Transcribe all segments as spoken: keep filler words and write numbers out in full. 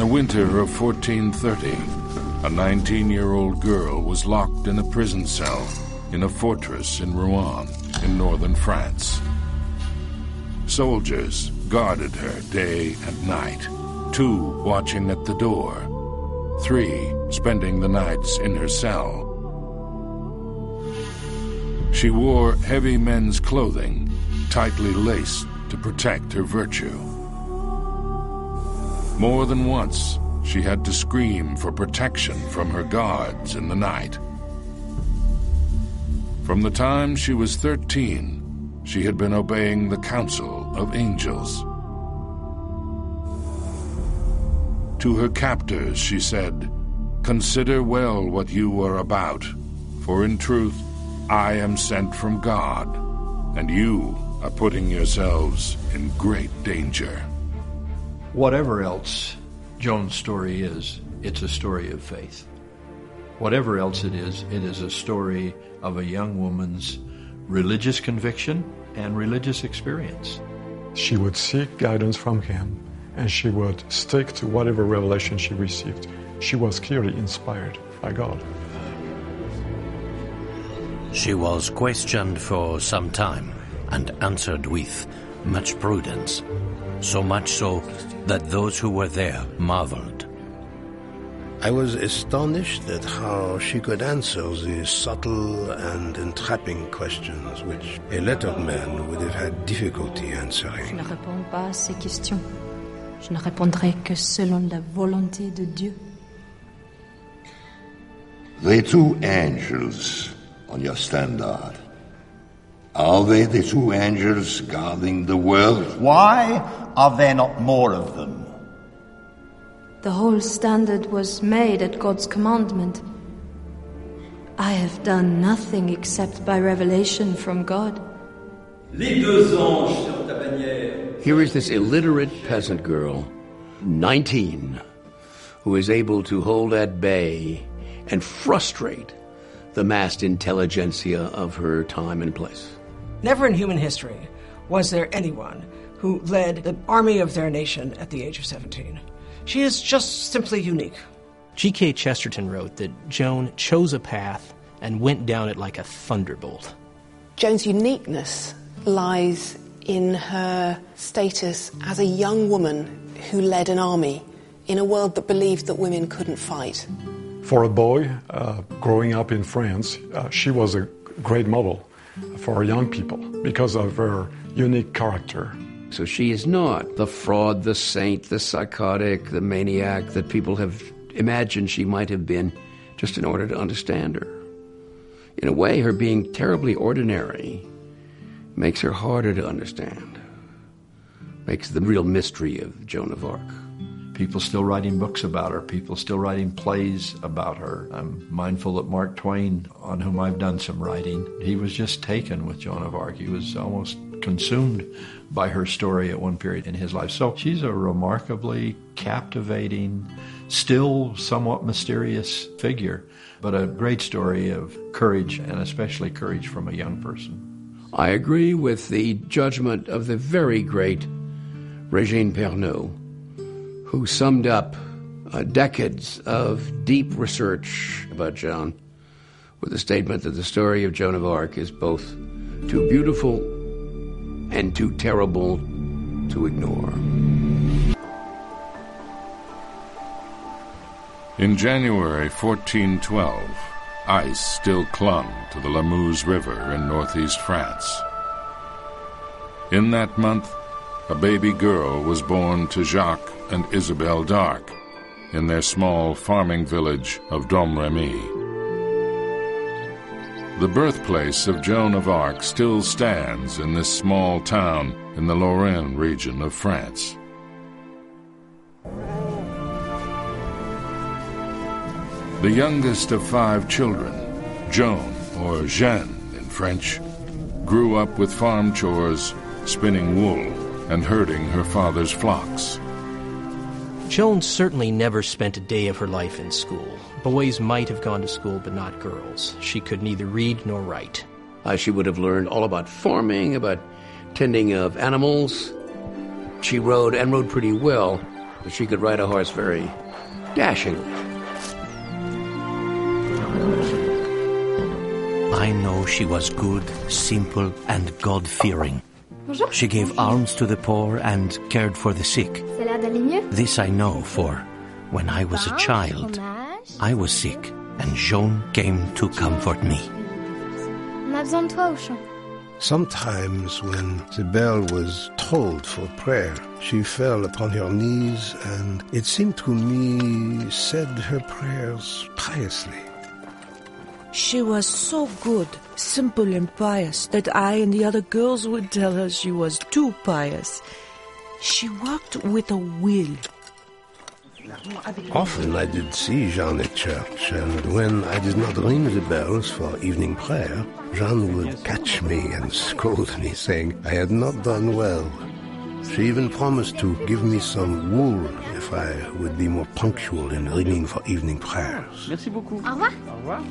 the winter of fourteen thirty, a nineteen-year-old girl was locked in a prison cell in a fortress in Rouen, in northern France. Soldiers guarded her day and night, two watching at the door, three spending the nights in her cell. She wore heavy men's clothing, tightly laced to protect her virtue. More than once, she had to scream for protection from her guards in the night. From the time she was thirteen, she had been obeying the counsel of angels. To her captors she said, "Consider well what you are about, for in truth I am sent from God, and you are putting yourselves in great danger." Whatever else Joan's story is, it's a story of faith. Whatever else it is, it is a story of a young woman's religious conviction and religious experience. She would seek guidance from him, and she would stick to whatever revelation she received. She was clearly inspired by God. She was questioned for some time and answered with much prudence, so much so that those who were there marveled. I was astonished at how she could answer these subtle and entrapping questions which a lettered man would have had difficulty answering. Je ne réponds pas à ces questions. Je ne répondrai que selon la volonté de Dieu. The two angels on your standard, are they the two angels guarding the world? Why are there not more of them? The whole standard was made at God's commandment. I have done nothing except by revelation from God. Here is this illiterate peasant girl, nineteen, who is able to hold at bay and frustrate the massed intelligentsia of her time and place. Never in human history was there anyone who led the army of their nation at the age of seventeen. She is just simply unique. G K Chesterton wrote that Joan chose a path and went down it like a thunderbolt. Joan's uniqueness lies in her status as a young woman who led an army in a world that believed that women couldn't fight. For a boy uh, growing up in France, uh, she was a great model for young people because of her unique character. So she is not the fraud, the saint, the psychotic, the maniac that people have imagined she might have been just in order to understand her. In a way, her being terribly ordinary makes her harder to understand, makes the real mystery of Joan of Arc. People still writing books about her, people still writing plays about her. I'm mindful that Mark Twain, on whom I've done some writing, he was just taken with Joan of Arc. He was almost consumed by her story at one period in his life. So she's a remarkably captivating, still somewhat mysterious figure, but a great story of courage, and especially courage from a young person. I agree with the judgment of the very great Regine Pernot, who summed up uh, decades of deep research about Joan with a statement that the story of Joan of Arc is both too beautiful and too terrible to ignore. In January fourteen twelve, ice still clung to the Lamuse River in northeast France. In that month, a baby girl was born to Jacques and Isabelle d'Arc in their small farming village of Domremy. The birthplace of Joan of Arc still stands in this small town in the Lorraine region of France. The youngest of five children, Joan, or Jeanne in French, grew up with farm chores, spinning wool, and herding her father's flocks. Joan certainly never spent a day of her life in school. Boys might have gone to school, but not girls. She could neither read nor write. Uh, she would have learned all about farming, about tending of animals. She rode, and rode pretty well, but she could ride a horse very dashingly. I know she was good, simple, and God-fearing. She gave alms to the poor and cared for the sick. This I know, for when I was a child, I was sick, and Joan came to comfort me. Sometimes when the bell was tolled for prayer, she fell upon her knees and, it seemed to me, said her prayers piously. She was so good, simple and pious that I and the other girls would tell her she was too pious. She worked with a will. Often I did see Jeanne at church, and when I did not ring the bells for evening prayer, Jeanne would catch me and scold me, saying I had not done well. She even promised to give me some wool if I would be more punctual in ringing for evening prayers. Merci beaucoup. Au revoir. Au revoir.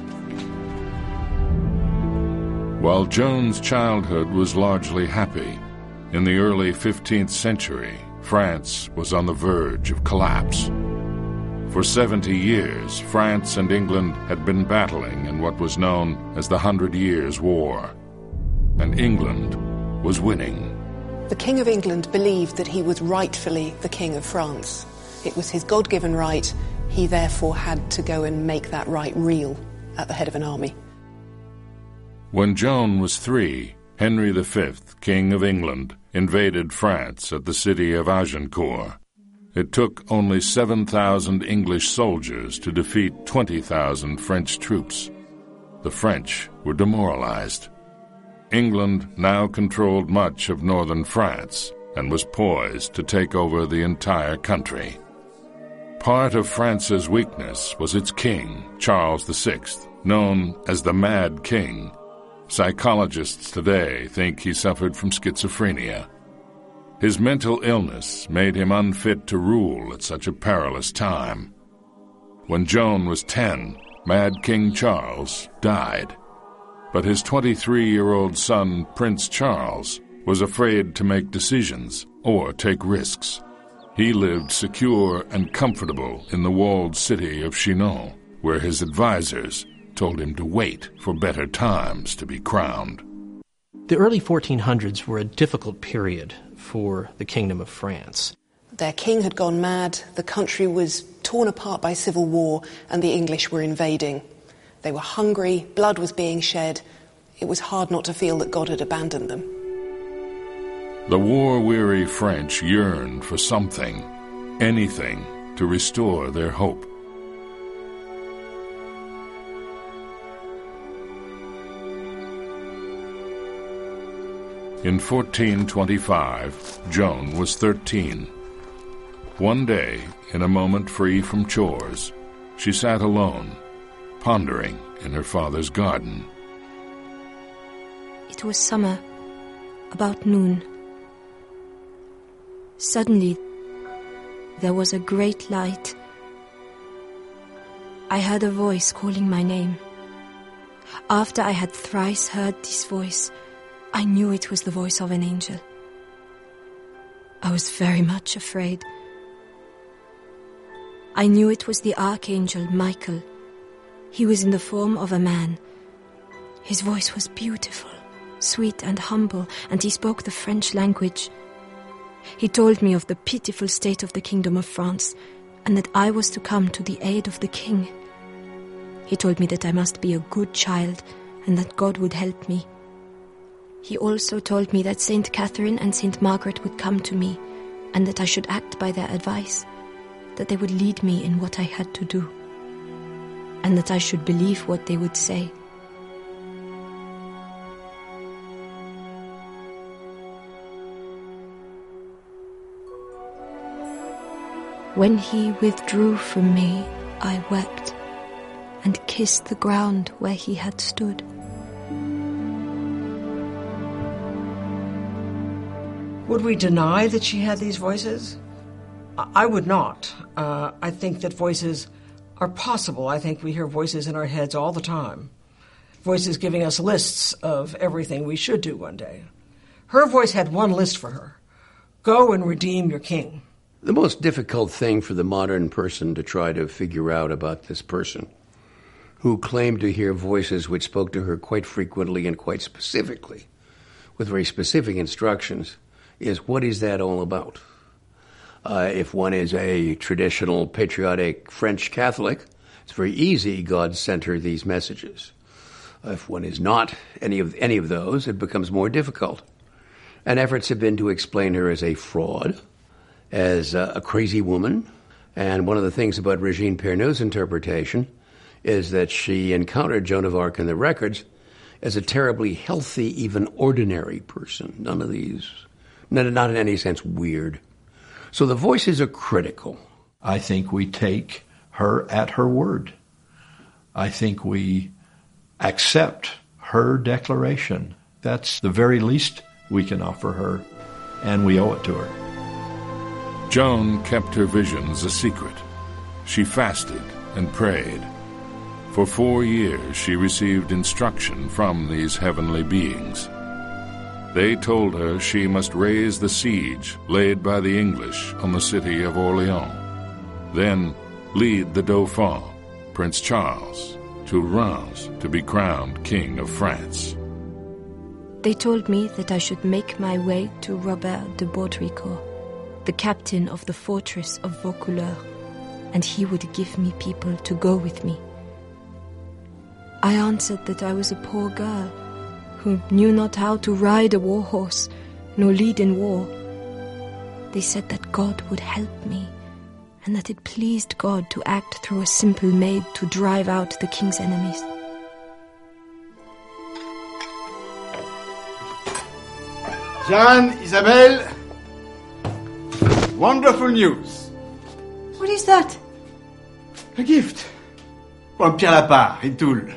While Joan's childhood was largely happy, in the early fifteenth century, France was on the verge of collapse. For seventy years, France and England had been battling in what was known as the Hundred Years' War, and England was winning. The King of England believed that he was rightfully the King of France. It was his God-given right. He therefore had to go and make that right real at the head of an army. When Joan was three, Henry the Fifth, King of England, invaded France at the city of Agincourt. It took only seven thousand English soldiers to defeat twenty thousand French troops. The French were demoralized. England now controlled much of northern France and was poised to take over the entire country. Part of France's weakness was its king, Charles the Sixth, known as the Mad King. Psychologists today think he suffered from schizophrenia. His mental illness made him unfit to rule at such a perilous time. When Joan was ten, Mad King Charles died. But his twenty-three-year-old son, Prince Charles, was afraid to make decisions or take risks. He lived secure and comfortable in the walled city of Chinon, where his advisors told him to wait for better times to be crowned. The early fourteen hundreds were a difficult period for the Kingdom of France. Their king had gone mad, the country was torn apart by civil war, and the English were invading. They were hungry, blood was being shed. It was hard not to feel that God had abandoned them. The war-weary French yearned for something, anything, to restore their hope. In fourteen twenty-five, Joan was thirteen. One day, in a moment free from chores, she sat alone, pondering in her father's garden. It was summer, about noon. Suddenly, there was a great light. I heard a voice calling my name. After I had thrice heard this voice, I knew it was the voice of an angel. I was very much afraid. I knew it was the archangel Michael. He was in the form of a man. His voice was beautiful, sweet and humble, and he spoke the French language. He told me of the pitiful state of the Kingdom of France, and that I was to come to the aid of the king. He told me that I must be a good child, and that God would help me. He also told me that Saint Catherine and Saint Margaret would come to me, and that I should act by their advice, that they would lead me in what I had to do, and that I should believe what they would say. When he withdrew from me, I wept, and kissed the ground where he had stood. Would we deny that she had these voices? I would not. Uh, I think that voices are possible. I think we hear voices in our heads all the time. Voices giving us lists of everything we should do one day. Her voice had one list for her. Go and redeem your king. The most difficult thing for the modern person to try to figure out about this person, who claimed to hear voices which spoke to her quite frequently and quite specifically, with very specific instructions, is what is that all about? Uh, if one is a traditional, patriotic French Catholic, it's very easy. God sent her these messages. If one is not any of any of those, it becomes more difficult. And efforts have been to explain her as a fraud, as a, a crazy woman. And one of the things about Regine Pernod's interpretation is that she encountered Joan of Arc in the records as a terribly healthy, even ordinary person. None of these, not, not in any sense weird. So the voices are critical. I think we take her at her word. I think we accept her declaration. That's the very least we can offer her, and we owe it to her. Joan kept her visions a secret. She fasted and prayed. For four years she received instruction from these heavenly beings. They told her she must raise the siege laid by the English on the city of Orleans, then lead the Dauphin, Prince Charles, to Reims to be crowned King of France. They told me that I should make my way to Robert de Baudricourt, the captain of the fortress of Vaucouleurs, and he would give me people to go with me. I answered that I was a poor girl, who knew not how to ride a war horse, nor lead in war. They said that God would help me, and that it pleased God to act through a simple maid to drive out the king's enemies. Jeanne, Isabelle, wonderful news. What is that? A gift from Pierre Lapart in Toul.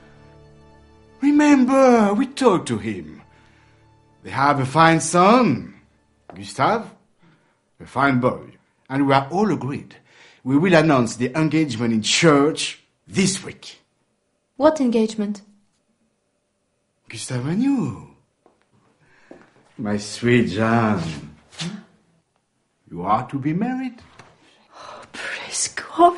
Remember, we talked to him. They have a fine son, Gustave, a fine boy. And we are all agreed. We will announce the engagement in church this week. What engagement? Gustave and you. My sweet Jeanne. Huh? You are to be married. Oh, praise God.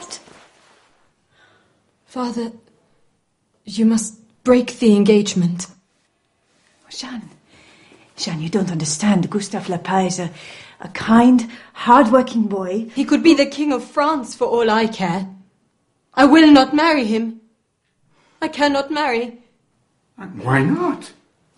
Father, you must break the engagement. Jeanne, Jeanne, you don't understand. Gustave Lapart is a... A kind, hard-working boy. He could be the King of France for all I care. I will not marry him. I cannot marry. Why not?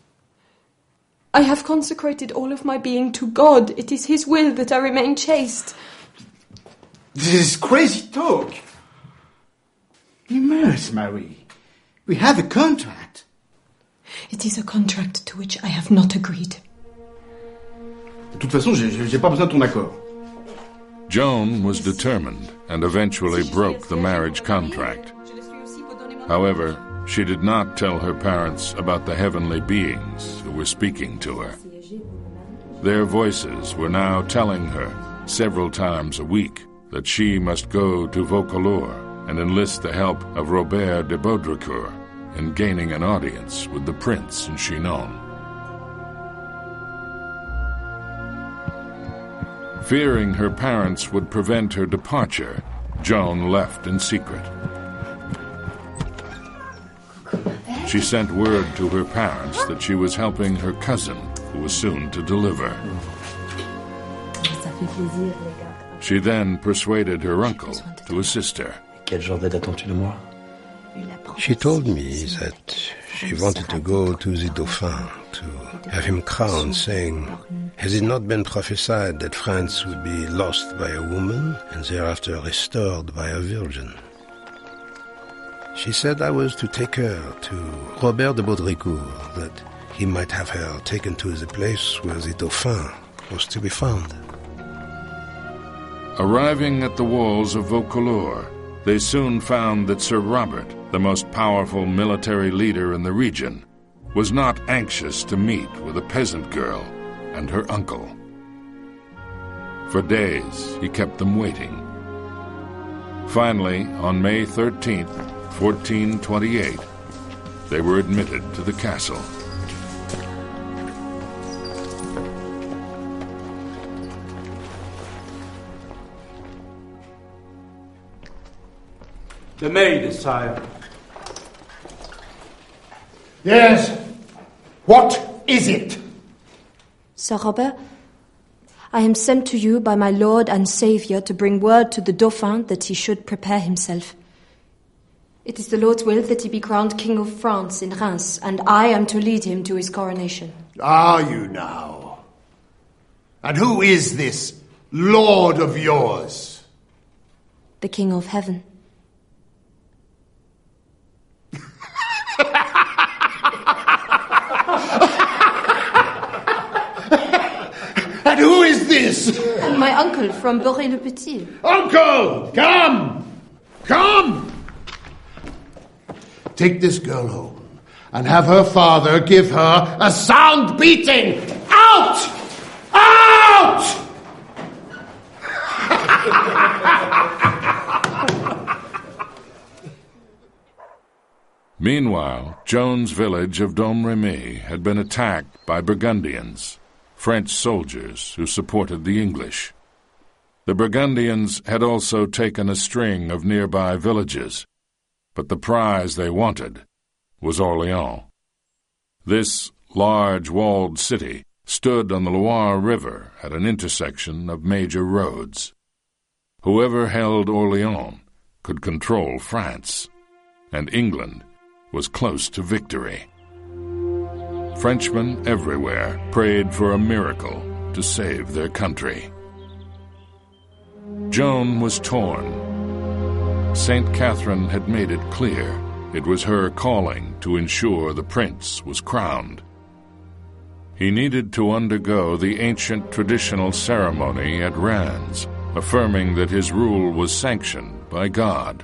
I have consecrated all of my being to God. It is His will that I remain chaste. This is crazy talk. You must marry. We have a contract. It is a contract to which I have not agreed. De toute façon, j'ai pas besoin de ton accord. Joan was determined and eventually broke the marriage contract. However, she did not tell her parents about the heavenly beings who were speaking to her. Their voices were now telling her several times a week that she must go to Vaucouleurs and enlist the help of Robert de Baudricourt in gaining an audience with the prince in Chinon. Fearing her parents would prevent her departure, Joan left in secret. She sent word to her parents that she was helping her cousin, who was soon to deliver. She then persuaded her uncle to assist her. She told me that she wanted to go to the Dauphin to have him crowned, saying, "Has it not been prophesied that France would be lost by a woman and thereafter restored by a virgin?" She said I was to take her to Robert de Baudricourt, that he might have her taken to the place where the Dauphin was to be found. Arriving at the walls of Vaucouleurs, they soon found that Sir Robert, the most powerful military leader in the region, was not anxious to meet with a peasant girl and her uncle. For days, he kept them waiting. Finally, on May thirteenth, fourteen twenty-eight, they were admitted to the castle. The maid, sire. Yes. What is it? Sir Robert, I am sent to you by my Lord and Saviour to bring word to the Dauphin that he should prepare himself. It is the Lord's will that he be crowned King of France in Reims, and I am to lead him to his coronation. Are you now? And who is this Lord of yours? The King of Heaven. And who is this? My uncle from Boré-le-Petit. Uncle! Come! Come! Take this girl home and have her father give her a sound beating. Out! Out! Meanwhile, Joan's village of Domremy had been attacked by Burgundians, French soldiers who supported the English. The Burgundians had also taken a string of nearby villages, but the prize they wanted was Orléans. This large walled city stood on the Loire River at an intersection of major roads. Whoever held Orléans could control France, and England was close to victory. Frenchmen everywhere prayed for a miracle to save their country. Joan was torn. Saint Catherine had made it clear it was her calling to ensure the prince was crowned. He needed to undergo the ancient traditional ceremony at Reims, affirming that his rule was sanctioned by God.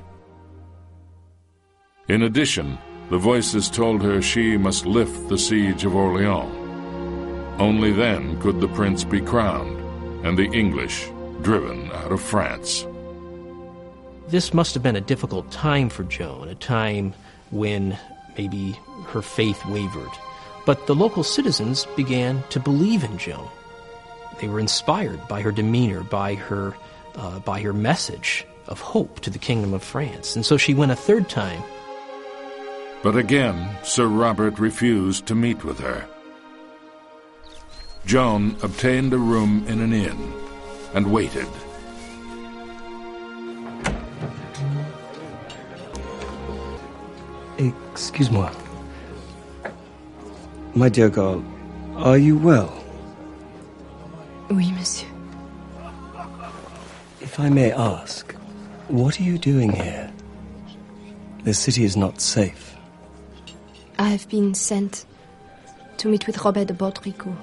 In addition, the voices told her she must lift the siege of Orléans. Only then could the prince be crowned, and the English driven out of France. This must have been a difficult time for Joan, a time when maybe her faith wavered. But the local citizens began to believe in Joan. They were inspired by her demeanor, by her, uh, by her message of hope to the Kingdom of France. And so she went a third time. But again, Sir Robert refused to meet with her. Joan obtained a room in an inn and waited. Excuse-moi. My dear girl, are you well? Oui, monsieur. If I may ask, what are you doing here? The city is not safe. I have been sent to meet with Robert de Baudricourt.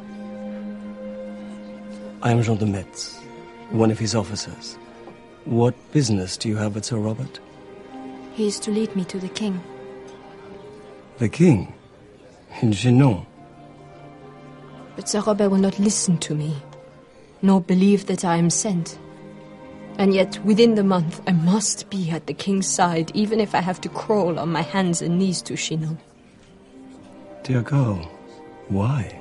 I am Jean de Metz, one of his officers. What business do you have with Sir Robert? He is to lead me to the king. The king? In Chinon? But Sir Robert will not listen to me, nor believe that I am sent. And yet, within the month, I must be at the king's side, even if I have to crawl on my hands and knees to Chinon. Dear girl, why?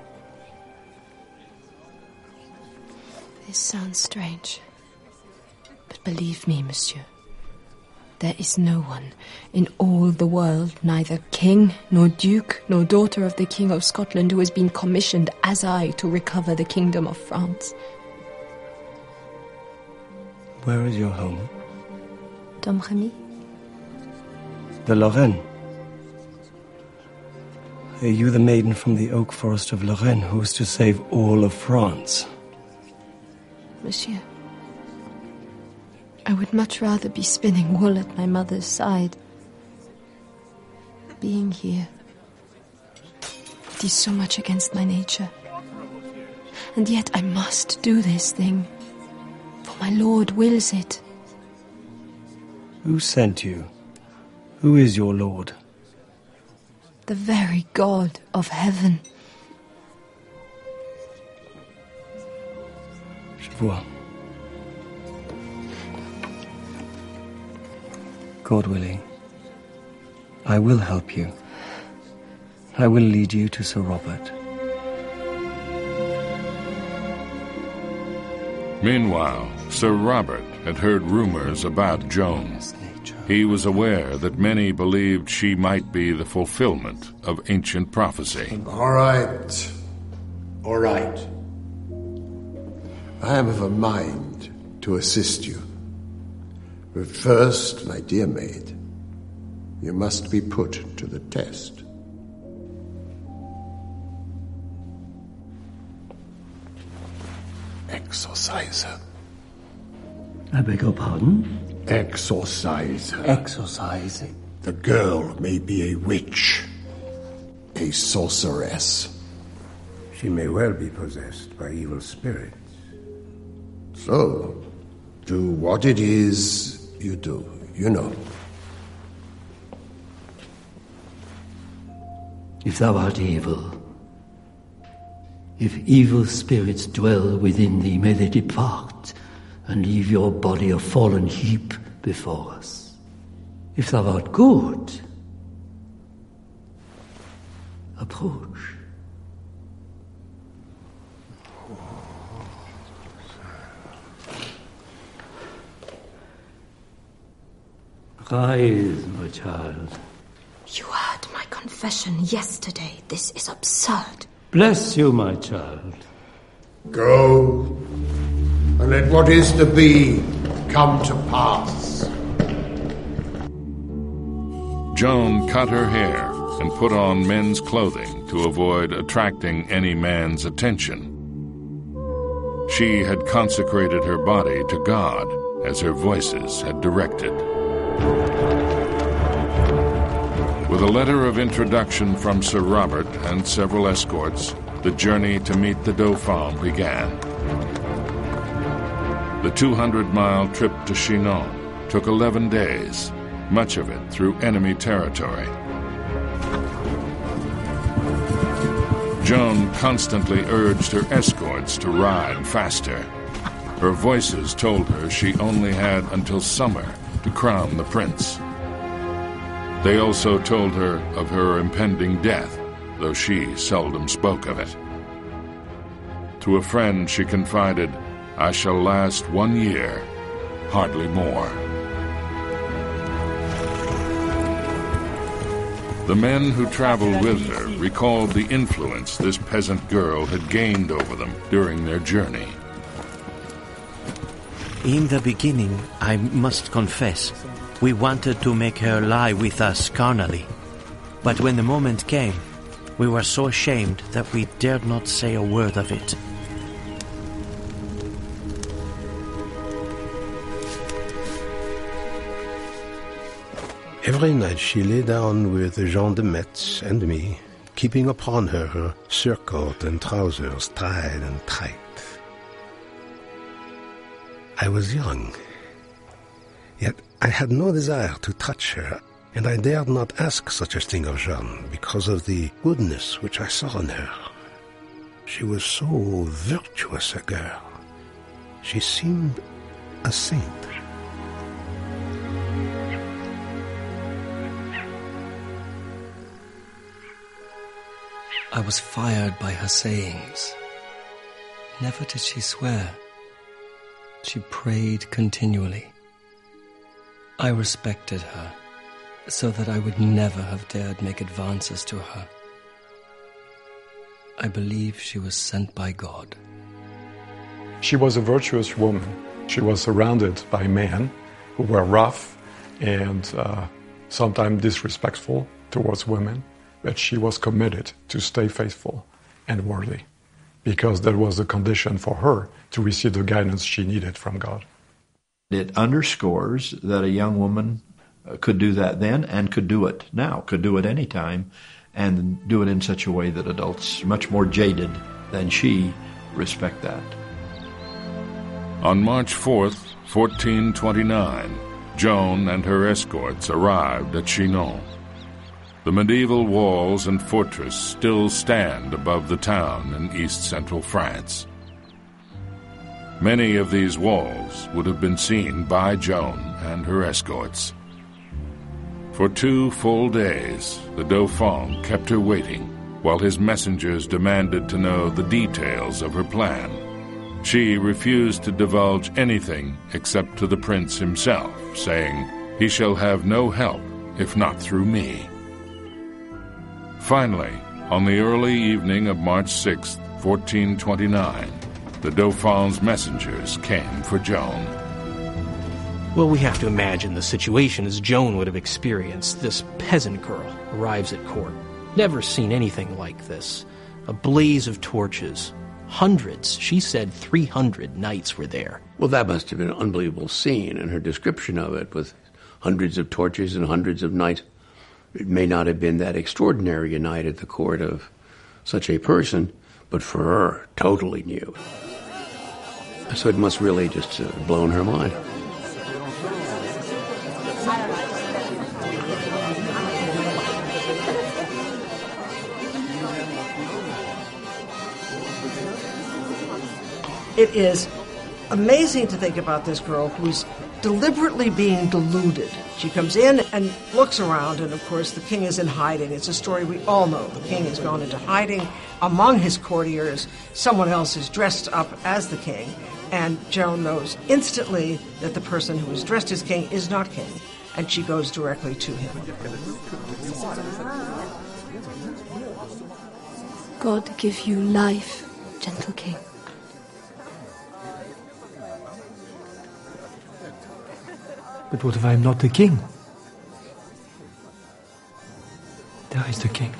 This sounds strange. But believe me, monsieur, there is no one in all the world, neither king, nor duke, nor daughter of the King of Scotland, who has been commissioned as I to recover the kingdom of France. Where is your home? Domremy. The Lorraine. Are you the maiden from the oak forest of Lorraine who is to save all of France? Monsieur, I would much rather be spinning wool at my mother's side. Being here, it is so much against my nature. And yet I must do this thing, for my Lord wills it. Who sent you? Who is your Lord? The very God of heaven. Je vois. God willing, I will help you. I will lead you to Sir Robert. Meanwhile, Sir Robert had heard rumors about Joan. He was aware that many believed she might be the fulfillment of ancient prophecy. All right. All right. I am of a mind to assist you. But first, my dear maid, you must be put to the test. Exorciser. I beg your pardon? Exorciser. Exorcising. The girl may be a witch, a sorceress. She may well be possessed by evil spirits. So, do what it is you do, you know. If thou art evil, if evil spirits dwell within thee, may they depart and leave your body a fallen heap before us. If thou art good, approach. Rise, my child. You heard my confession yesterday. This is absurd. Bless you, my child. Go, and let what is to be come to pass. Joan cut her hair and put on men's clothing to avoid attracting any man's attention. She had consecrated her body to God as her voices had directed. With a letter of introduction from Sir Robert and several escorts, the journey to meet the Dauphin began. The two hundred mile trip to Chinon took eleven days, much of it through enemy territory. Joan constantly urged her escorts to ride faster. Her voices told her she only had until summer to crown the prince. They also told her of her impending death, though she seldom spoke of it. To a friend she confided, "I shall last one year, hardly more." The men who traveled with her recalled the influence this peasant girl had gained over them during their journey. In the beginning, I must confess, we wanted to make her lie with us carnally. But when the moment came, we were so ashamed that we dared not say a word of it. Every night she lay down with Jean de Metz and me, keeping upon her her surcoat and trousers tied and tight. I was young, yet I had no desire to touch her, and I dared not ask such a thing of Jeanne because of the goodness which I saw in her. She was so virtuous a girl. She seemed a saint. I was fired by her sayings. Never did she swear. She prayed continually. I respected her, so that I would never have dared make advances to her. I believe she was sent by God. She was a virtuous woman. She was surrounded by men who were rough and uh, sometimes disrespectful towards women, but she was committed to stay faithful and worthy, because that was the condition for her to receive the guidance she needed from God. It underscores that a young woman could do that then and could do it now, could do it any time, and do it in such a way that adults much more jaded than she respect that. On March fourth, fourteen twenty-nine, Joan and her escorts arrived at Chinon. The medieval walls and fortress still stand above the town in east-central France. Many of these walls would have been seen by Joan and her escorts. For two full days, the Dauphin kept her waiting, while his messengers demanded to know the details of her plan. She refused to divulge anything except to the prince himself, saying, he shall have no help if not through me. Finally, on the early evening of March sixth, fourteen twenty-nine, the Dauphin's messengers came for Joan. Well, we have to imagine the situation as Joan would have experienced. This peasant girl arrives at court. Never seen anything like this. A blaze of torches. Hundreds, she said three hundred knights were there. Well, that must have been an unbelievable scene, and her description of it with hundreds of torches and hundreds of knights. It may not have been that extraordinary a night at the court of such a person, but for her, totally new. So it must really just have uh, blown her mind. It is amazing to think about this girl who's deliberately being deluded. She comes in and looks around, and of course the king is in hiding. It's a story we all know. The king has gone into hiding. Among his courtiers, someone else is dressed up as the king, and Joan knows instantly that the person who is dressed as king is not king, and she goes directly to him. God give you life, gentle king. But what if I am not the king? There is the king.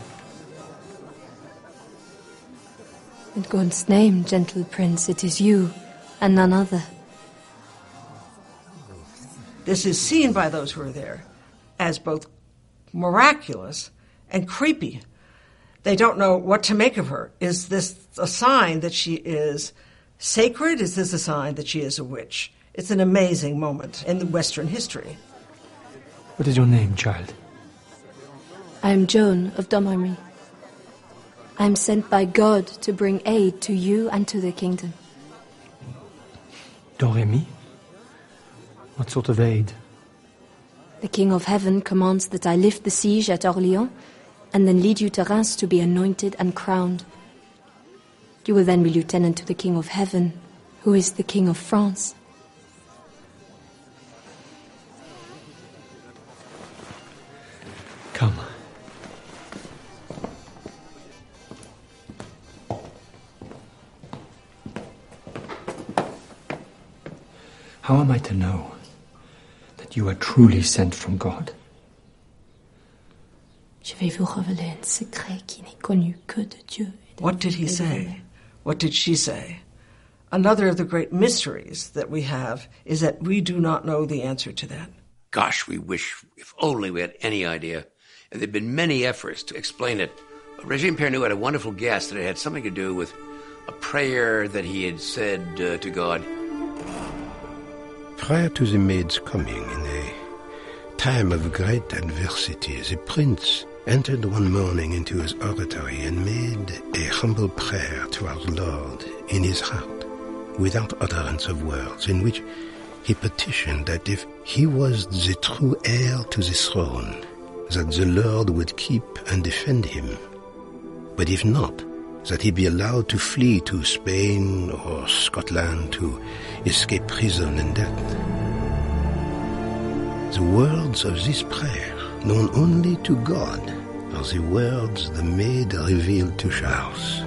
In God's name, gentle prince, it is you and none other. This is seen by those who are there as both miraculous and creepy. They don't know what to make of her. Is this a sign that she is sacred? Is this a sign that she is a witch? It's an amazing moment in the Western history. What is your name, child? I am Joan of Domremy. I am sent by God to bring aid to you and to the kingdom. Domremy? What sort of aid? The King of Heaven commands that I lift the siege at Orléans and then lead you to Reims to be anointed and crowned. You will then be lieutenant to the King of Heaven, who is the King of France. Come. How am I to know that you are truly sent from God? Je vais vous révéler un secret qui n'est connu que de Dieu. What did he say? What did she say? Another of the great mysteries that we have is that we do not know the answer to that. Gosh, we wish, if only we had any idea. And there have been many efforts to explain it. Regine Pernoud had a wonderful guess that it had something to do with a prayer that he had said uh, to God. Prior to the maid's coming, in a time of great adversity, the prince entered one morning into his oratory and made a humble prayer to our Lord in his heart, without utterance of words, in which he petitioned that if he was the true heir to the throne, that the Lord would keep and defend him, but if not, that he be allowed to flee to Spain or Scotland to escape prison and death. The words of this prayer, known only to God, are the words the maid revealed to Charles.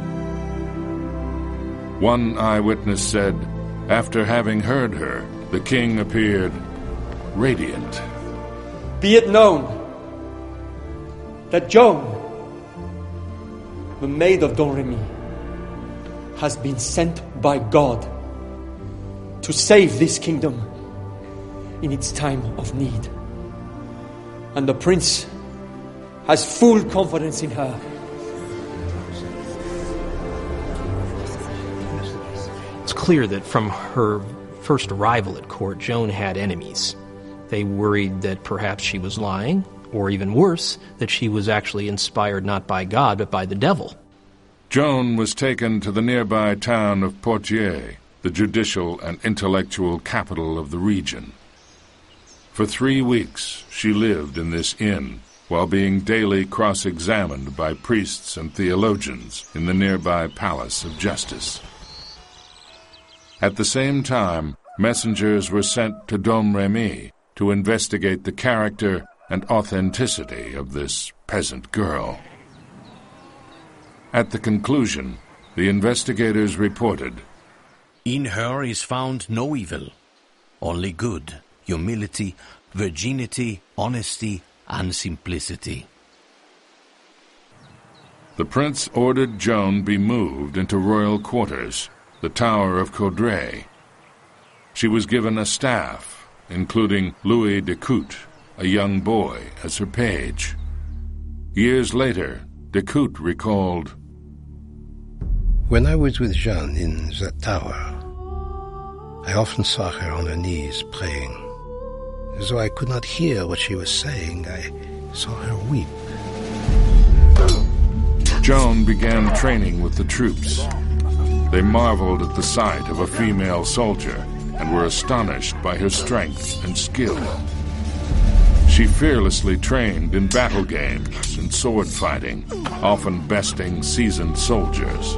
One eyewitness said, after having heard her, the king appeared radiant. Be it known that Joan, the maid of Domremy, has been sent by God to save this kingdom in its time of need. And the prince has full confidence in her. It's clear that from her first arrival at court, Joan had enemies. They worried that perhaps she was lying, or even worse, that she was actually inspired not by God, but by the devil. Joan was taken to the nearby town of Poitiers, the judicial and intellectual capital of the region. For three weeks she lived in this inn, while being daily cross-examined by priests and theologians in the nearby Palace of Justice. At the same time, messengers were sent to Domremy to investigate the character and authenticity of this peasant girl. At the conclusion, the investigators reported, "In her is found no evil, only good, humility, virginity, honesty, and simplicity." The prince ordered Joan be moved into royal quarters, the Tower of Coudray. She was given a staff, including Louis de Coute, a young boy, as her page. Years later, de Coute recalled, "When I was with Jeanne in that tower, I often saw her on her knees praying. As though I could not hear what she was saying, I saw her weep." Joan began training with the troops. They marveled at the sight of a female soldier and were astonished by her strength and skill. She fearlessly trained in battle games and sword fighting, often besting seasoned soldiers.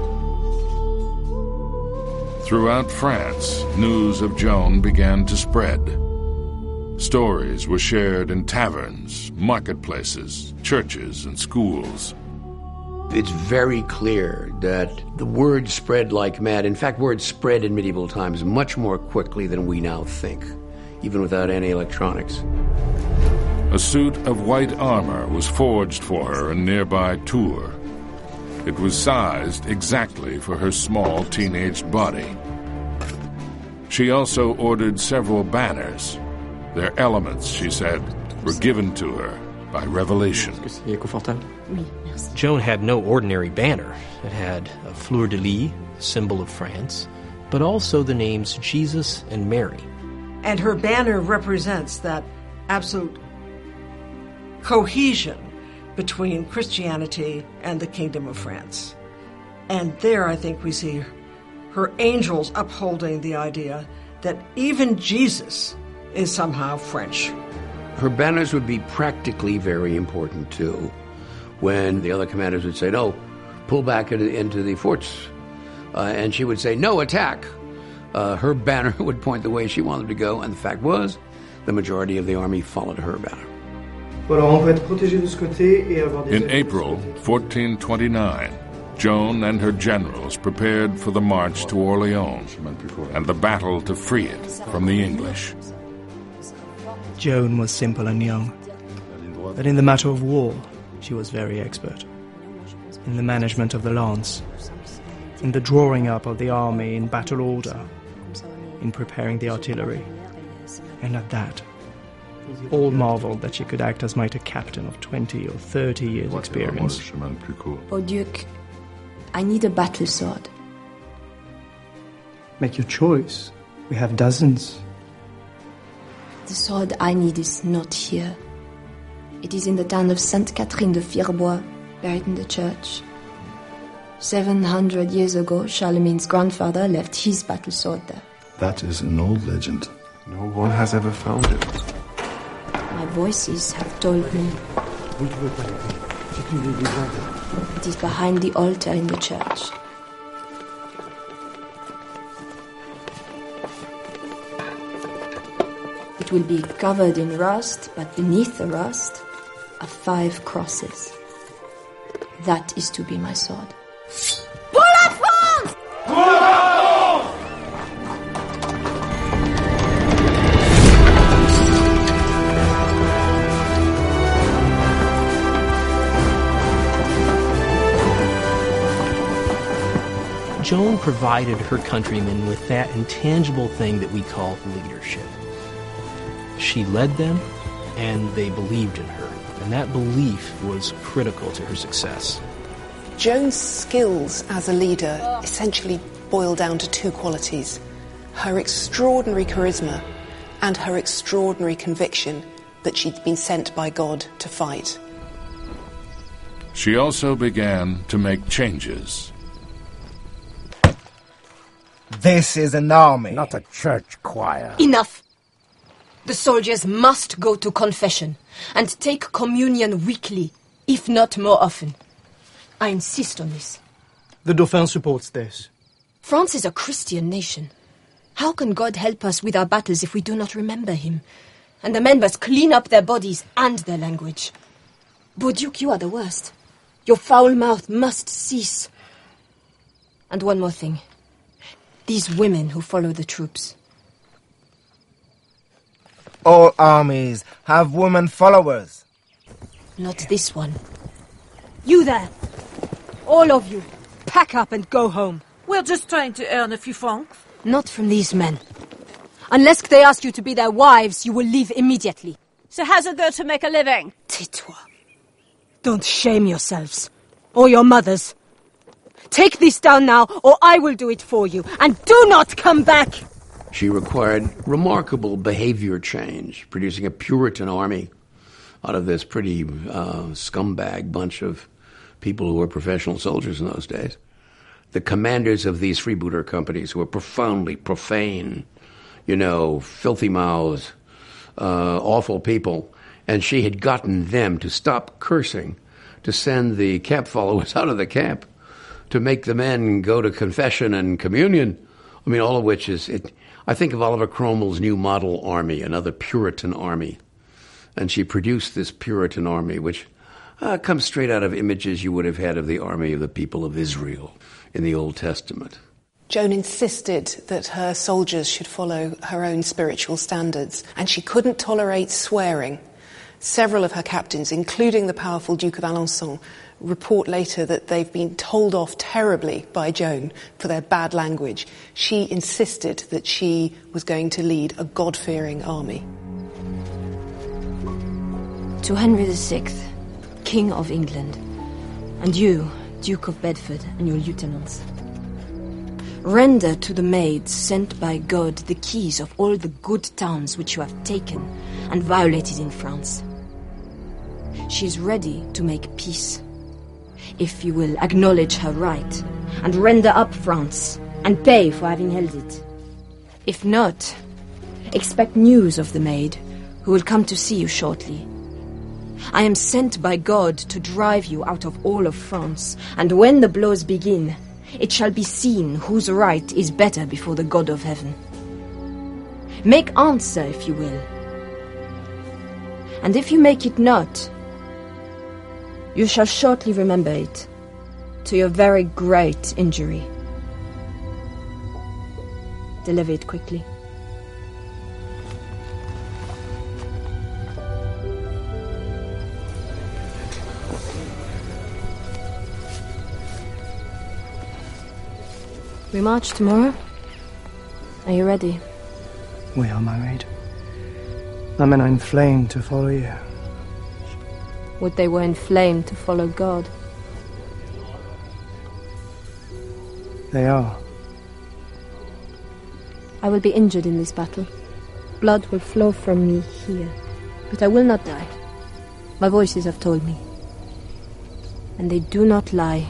Throughout France, news of Joan began to spread. Stories were shared in taverns, marketplaces, churches, and schools. It's very clear that the word spread like mad. In fact, word spread in medieval times much more quickly than we now think, even without any electronics. A suit of white armor was forged for her in nearby Tours. It was sized exactly for her small teenaged body. She also ordered several banners. Their elements, she said, were given to her by revelation. Joan had no ordinary banner. It had a fleur-de-lis, symbol of France, but also the names Jesus and Mary. And her banner represents that absolute cohesion between Christianity and the Kingdom of France. And there, I think, we see her angels upholding the idea that even Jesus is somehow French. Her banners would be practically very important, too, when the other commanders would say, "No, pull back into the forts." Uh, and she would say, "No, attack." Uh, her banner would point the way she wanted to go, and the fact was, the majority of the army followed her banner. In April fourteen twenty-nine, Joan and her generals prepared for the march to Orleans and the battle to free it from the English. Joan was simple and young, but in the matter of war, she was very expert. In the management of the lance, in the drawing up of the army in battle order, in preparing the artillery, and at that, all marveled that she could act as might a captain of twenty or thirty years' experience. Oh, Duke, I need a battle sword. Make your choice. We have dozens. The sword I need is not here. It is in the town of Sainte Catherine de Fierbois, buried in the church. Seven hundred years ago, Charlemagne's grandfather left his battle sword there. That is an old legend. No one has ever found it. My voices have told me. It is behind the altar in the church. It will be covered in rust, but beneath the rust are five crosses. That is to be my sword. Pour la France! Pour la France! Joan provided her countrymen with that intangible thing that we call leadership. She led them, and they believed in her, and that belief was critical to her success. Joan's skills as a leader essentially boil down to two qualities: her extraordinary charisma and her extraordinary conviction that she'd been sent by God to fight. She also began to make changes. This is an army, not a church choir. Enough! The soldiers must go to confession and take communion weekly, if not more often. I insist on this. The Dauphin supports this. France is a Christian nation. How can God help us with our battles if we do not remember him? and the men must clean up their bodies and their language. Bauduc, you are the worst. Your foul mouth must cease. And one more thing. These women who follow the troops. All armies have women followers. Not this one. You there! All of you, pack up and go home. We're just trying to earn a few francs. Not from these men. Unless they ask you to be their wives, you will leave immediately. So how's it go to make a living? Tais-toi. Don't shame yourselves. Or your mothers. Take this down now, or I will do it for you. And do not come back! She required remarkable behavior change, producing a Puritan army out of this pretty uh, scumbag bunch of people who were professional soldiers in those days. The commanders of these freebooter companies who were profoundly profane, you know, filthy mouths, uh, awful people. And she had gotten them to stop cursing, to send the camp followers out of the camp, to make the men go to confession and communion. I mean, all of which is, it, I think of Oliver Cromwell's New Model Army, another Puritan army. And she produced this Puritan army, which uh, comes straight out of images you would have had of the army of the people of Israel in the Old Testament. Joan insisted that her soldiers should follow her own spiritual standards, and she couldn't tolerate swearing. Several of her captains, including the powerful Duke of Alençon, report later that they've been told off terribly by Joan for their bad language. She insisted that she was going to lead a God-fearing army. To Henry the Sixth, King of England, and you, Duke of Bedford, and your lieutenants. Render to the maids sent by God the keys of all the good towns which you have taken and violated in France. She is ready to make peace, if you will acknowledge her right and render up France and pay for having held it. If not, expect news of the maid, who will come to see you shortly. I am sent by God to drive you out of all of France, and when the blows begin, it shall be seen whose right is better before the God of heaven. Make answer, if you will. And if you make it not, you shall shortly remember it, to your very great injury. Deliver it quickly. We march tomorrow? Are you ready? We are, my maid. My men are inflamed to follow you. Would they were inflamed to follow God? They are. I will be injured in this battle. Blood will flow from me here. But I will not die. My voices have told me. And they do not lie.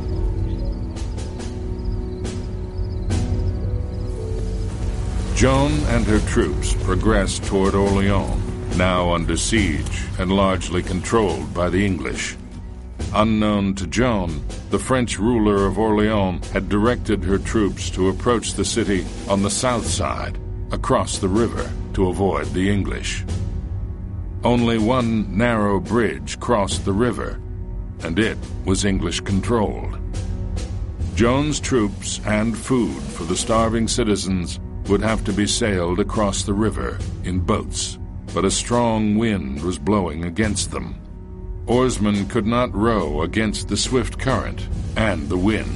Joan and her troops progressed toward Orleans, now under siege and largely controlled by the English. Unknown to Joan, the French ruler of Orleans had directed her troops to approach the city on the south side, across the river, to avoid the English. Only one narrow bridge crossed the river, and it was English-controlled. Joan's troops and food for the starving citizens would have to be sailed across the river in boats, but a strong wind was blowing against them. Oarsmen could not row against the swift current and the wind.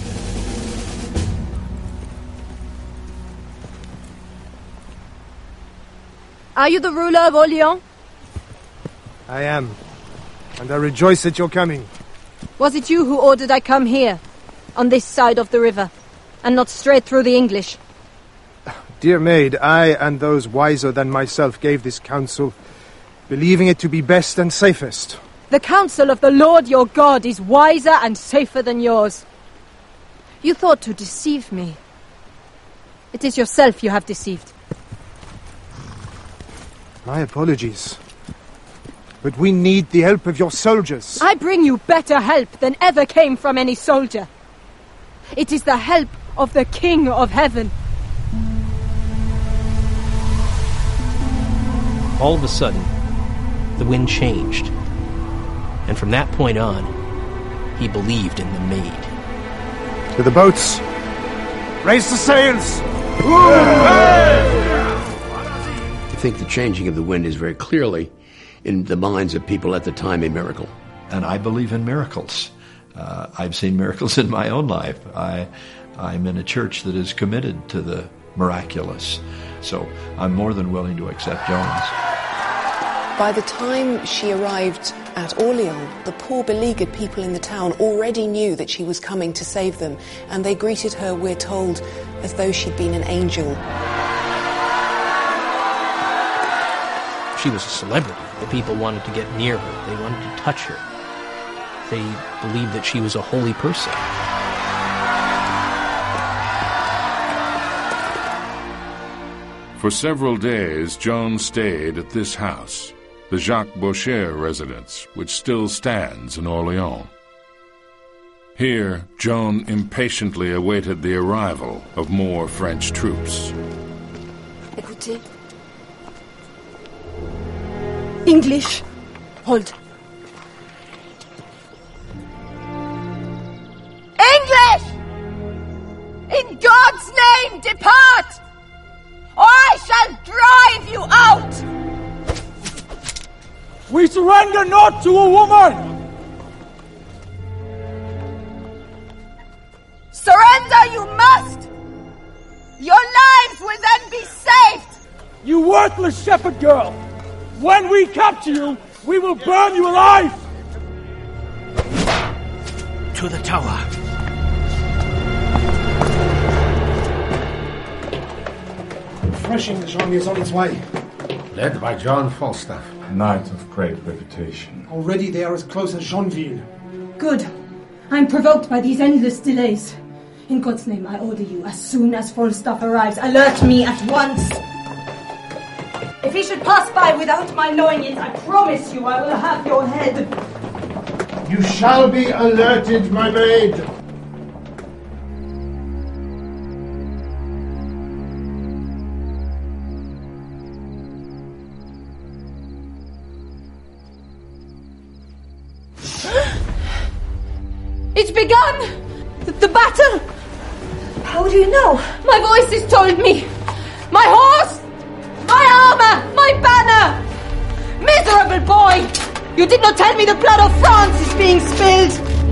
Are you the ruler of Orleans? I am, and I rejoice at your coming. Was it you who ordered I come here, on this side of the river, and not straight through the English? Dear maid, I and those wiser than myself gave this counsel, believing it to be best and safest. The counsel of the Lord your God is wiser and safer than yours. You thought to deceive me. It is yourself you have deceived. My apologies. But we need the help of your soldiers. I bring you better help than ever came from any soldier. It is the help of the King of Heaven. all of a sudden, the wind changed. And from that point on, he believed in the maid. To the boats! Raise the sails! I think the changing of the wind is very clearly, in the minds of people at the time, a miracle. And I believe in miracles. Uh, I've seen miracles in my own life. I, I'm in a church that is committed to the miraculous. So I'm more than willing to accept Joan's. By the time she arrived at Orleans, the poor beleaguered people in the town already knew that she was coming to save them, and they greeted her, we're told, as though she'd been an angel. She was a celebrity. The people wanted to get near her. They wanted to touch her. They believed that she was a holy person. For several days, Joan stayed at this house, the Jacques Boucher residence, which still stands in Orleans. Here, Joan impatiently awaited the arrival of more French troops. Écoutez. English. Hold. English! In God's name, depart! Or I shall drive you out! We surrender not to a woman! Surrender you must! Your lives will then be saved! You worthless shepherd girl! When we capture you, we will burn you alive! To the tower. Refreshing the army is on its way. Led by John Falstaff. Knight of great reputation. Already they are as close as Jeanville. Good. I'm provoked by these endless delays. In God's name, I order you, as soon as Falstaff arrives, alert me at once. If he should pass by without my knowing it, I promise you I will have your head. You shall be alerted, my maid. It's begun! The, the battle! How do you know? My voices told me! My horse! My armor! My banner! Miserable boy! You did not tell me the blood of France is being spilled!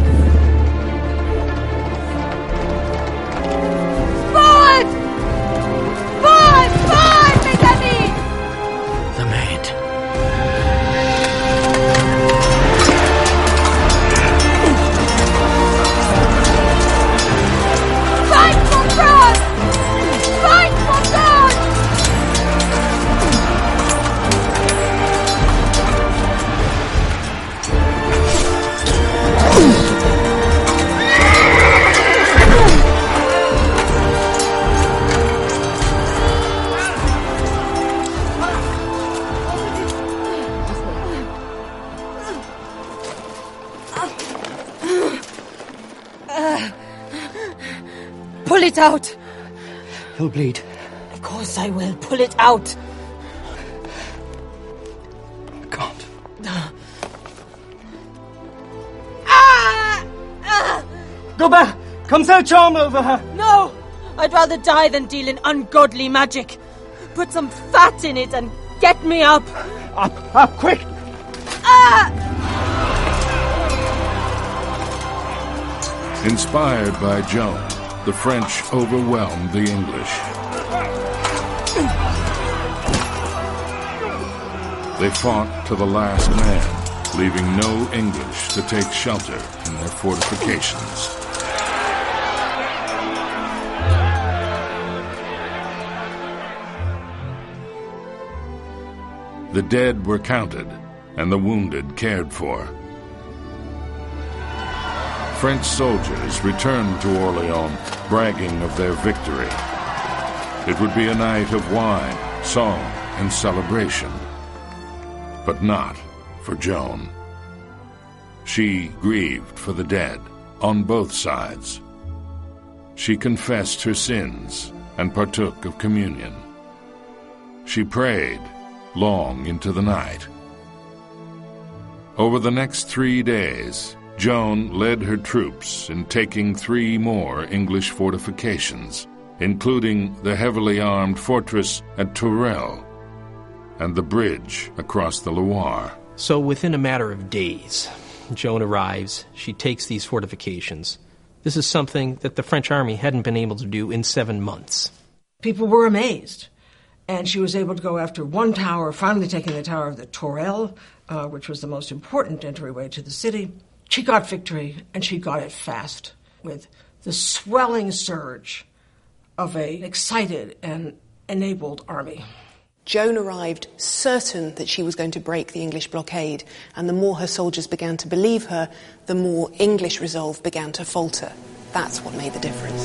Forward! Forward! Forward, mes amis! The maid. Fight for France! Fight for God! Pull it out! He'll bleed. Of course I will. Pull it out. I can't. Ah! Ah! Gobert, come set a charm over her. No! I'd rather die than deal in ungodly magic. Put some fat in it and get me up. Up, up, quick! Ah! Inspired by Joan, the French overwhelmed the English. They fought to the last man, leaving no English to take shelter in their fortifications. The dead were counted and the wounded cared for. French soldiers returned to Orleans, bragging of their victory. It would be a night of wine, song, and celebration. But not for Joan. She grieved for the dead on both sides. She confessed her sins and partook of communion. She prayed long into the night. Over the next three days, Joan led her troops in taking three more English fortifications, including the heavily armed fortress at Tourelle and the bridge across the Loire. So within a matter of days, Joan arrives. She takes these fortifications. This is something that the French army hadn't been able to do in seven months. People were amazed. And she was able to go after one tower, finally taking the tower of the Tourelle, uh, which was the most important entryway to the city. She got victory, and she got it fast, with the swelling surge of an excited and enabled army. Joan arrived certain that she was going to break the English blockade, and the more her soldiers began to believe her, the more English resolve began to falter. That's what made the difference.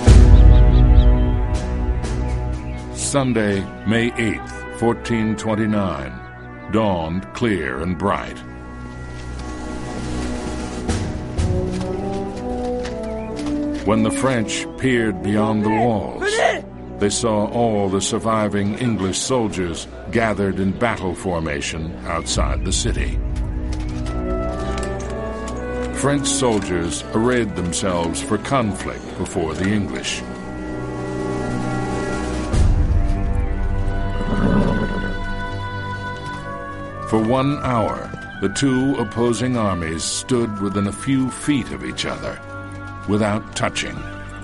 Sunday, May eighth, fourteen twenty-nine, dawned clear and bright. When the French peered beyond the walls, they saw all the surviving English soldiers gathered in battle formation outside the city. French soldiers arrayed themselves for conflict before the English. For one hour, the two opposing armies stood within a few feet of each other, without touching.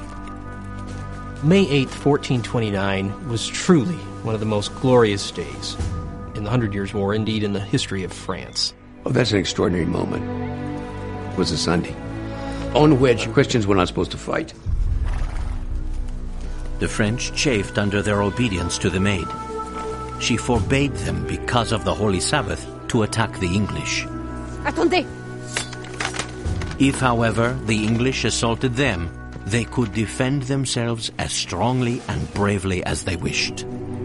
May eighth, fourteen twenty-nine was truly one of the most glorious days in the Hundred Years' War, indeed in the history of France. Oh, that's an extraordinary moment. It was a Sunday on which Christians were not supposed to fight. The French chafed under their obedience to the Maid. She forbade them, because of the Holy Sabbath, to attack the English. Attendez! If, however, the English assaulted them, they could defend themselves as strongly and bravely as they wished.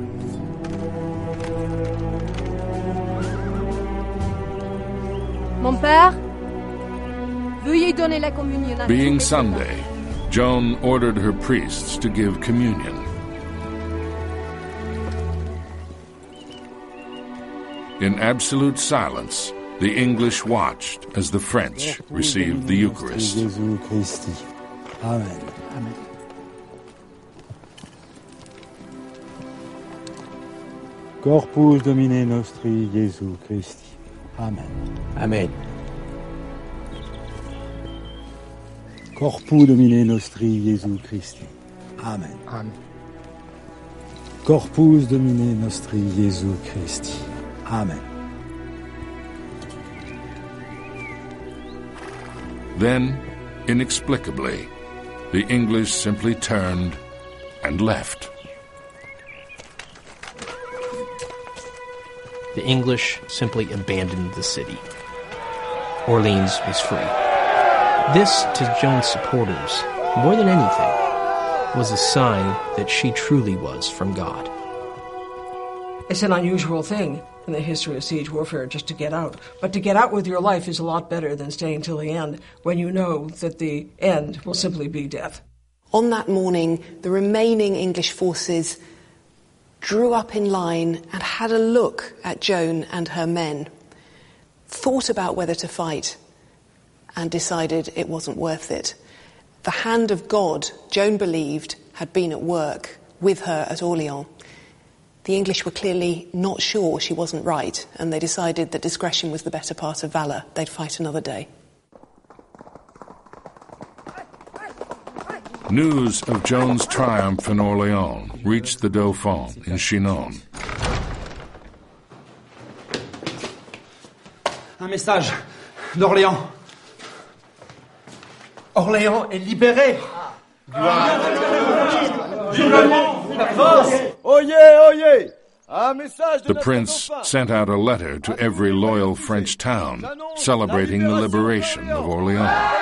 Mon père, veuillez donner la communion. Being Sunday, Joan ordered her priests to give communion. In absolute silence, the English watched as the French received the Eucharist. Amen. Amen. Corpus Domini nostri Jesu Christi. Amen. Amen. Corpus Domini nostri Jesu Christi. Amen. Amen. Corpus Domini nostri Jesu Christi. Amen. Then, inexplicably, the English simply turned and left. The English simply abandoned the city. Orleans was free. This, to Joan's supporters, more than anything, was a sign that she truly was from God. It's an unusual thing in the history of siege warfare just to get out. But to get out with your life is a lot better than staying till the end when you know that the end will simply be death. On that morning, the remaining English forces drew up in line and had a look at Joan and her men, thought about whether to fight, and decided it wasn't worth it. The hand of God, Joan believed, had been at work with her at Orleans. The English were clearly not sure she wasn't right, and they decided that discretion was the better part of valour. They'd fight another day. News of Joan's triumph in Orleans reached the Dauphin in Chinon. Un message d'Orléans. Orléans est libéré. The prince sent out a letter to every loyal French town celebrating the liberation of Orleans.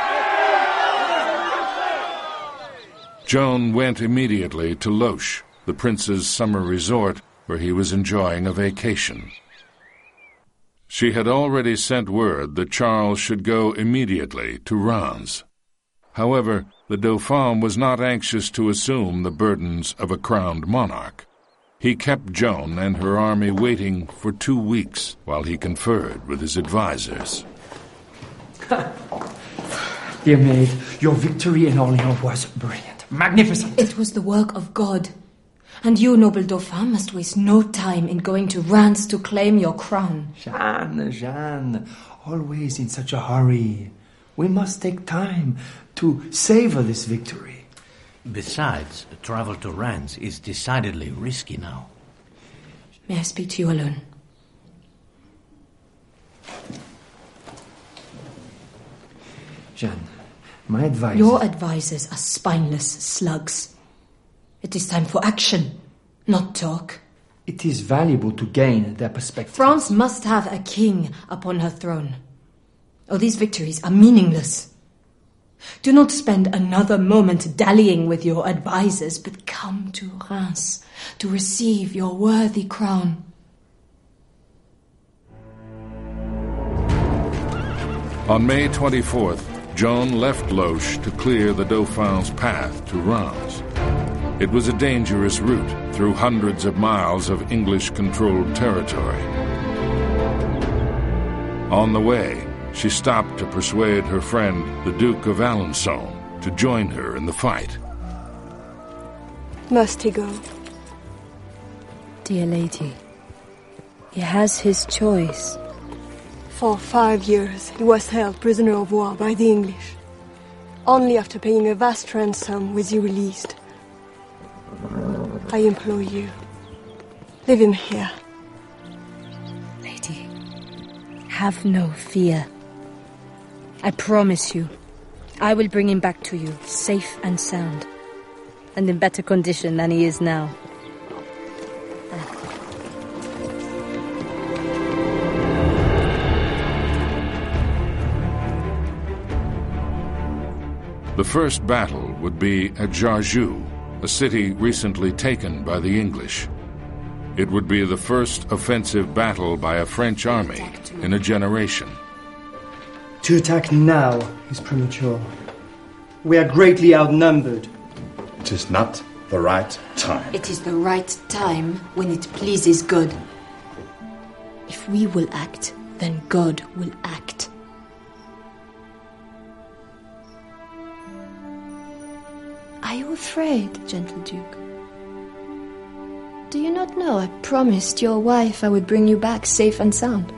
Joan went immediately to Loches, the prince's summer resort, where he was enjoying a vacation. She had already sent word that Charles should go immediately to Reims. However, the Dauphin was not anxious to assume the burdens of a crowned monarch. He kept Joan and her army waiting for two weeks while he conferred with his advisors. Dear maid, your victory in Orleans was brilliant, magnificent. It was the work of God. And you, noble Dauphin, must waste no time in going to Reims to claim your crown. Jeanne, Jeanne, always in such a hurry. We must take time to savor this victory. Besides, travel to Reims is decidedly risky now. May I speak to you alone? Jeanne, my advice... Your advisors are spineless slugs. It is time for action, not talk. It is valuable to gain their perspective. France must have a king upon her throne. All these victories are meaningless. Do not spend another moment dallying with your advisors, but come to Reims to receive your worthy crown. On May twenty-fourth, Joan left Loches to clear the Dauphin's path to Reims. It was a dangerous route through hundreds of miles of English-controlled territory. On the way, she stopped to persuade her friend, the Duke of Alençon, to join her in the fight. Must he go? Dear lady, he has his choice. For five years, he was held prisoner of war by the English. Only after paying a vast ransom was he released. I implore you, leave him here. Lady, have no fear. I promise you, I will bring him back to you, safe and sound, and in better condition than he is now. The first battle would be at Jargeau, a city recently taken by the English. It would be the first offensive battle by a French army in a generation. To attack now is premature. We are greatly outnumbered. It is not the right time. It is the right time when it pleases God. If we will act, then God will act. Are you afraid, gentle Duke? Do you not know I promised your wife I would bring you back safe and sound?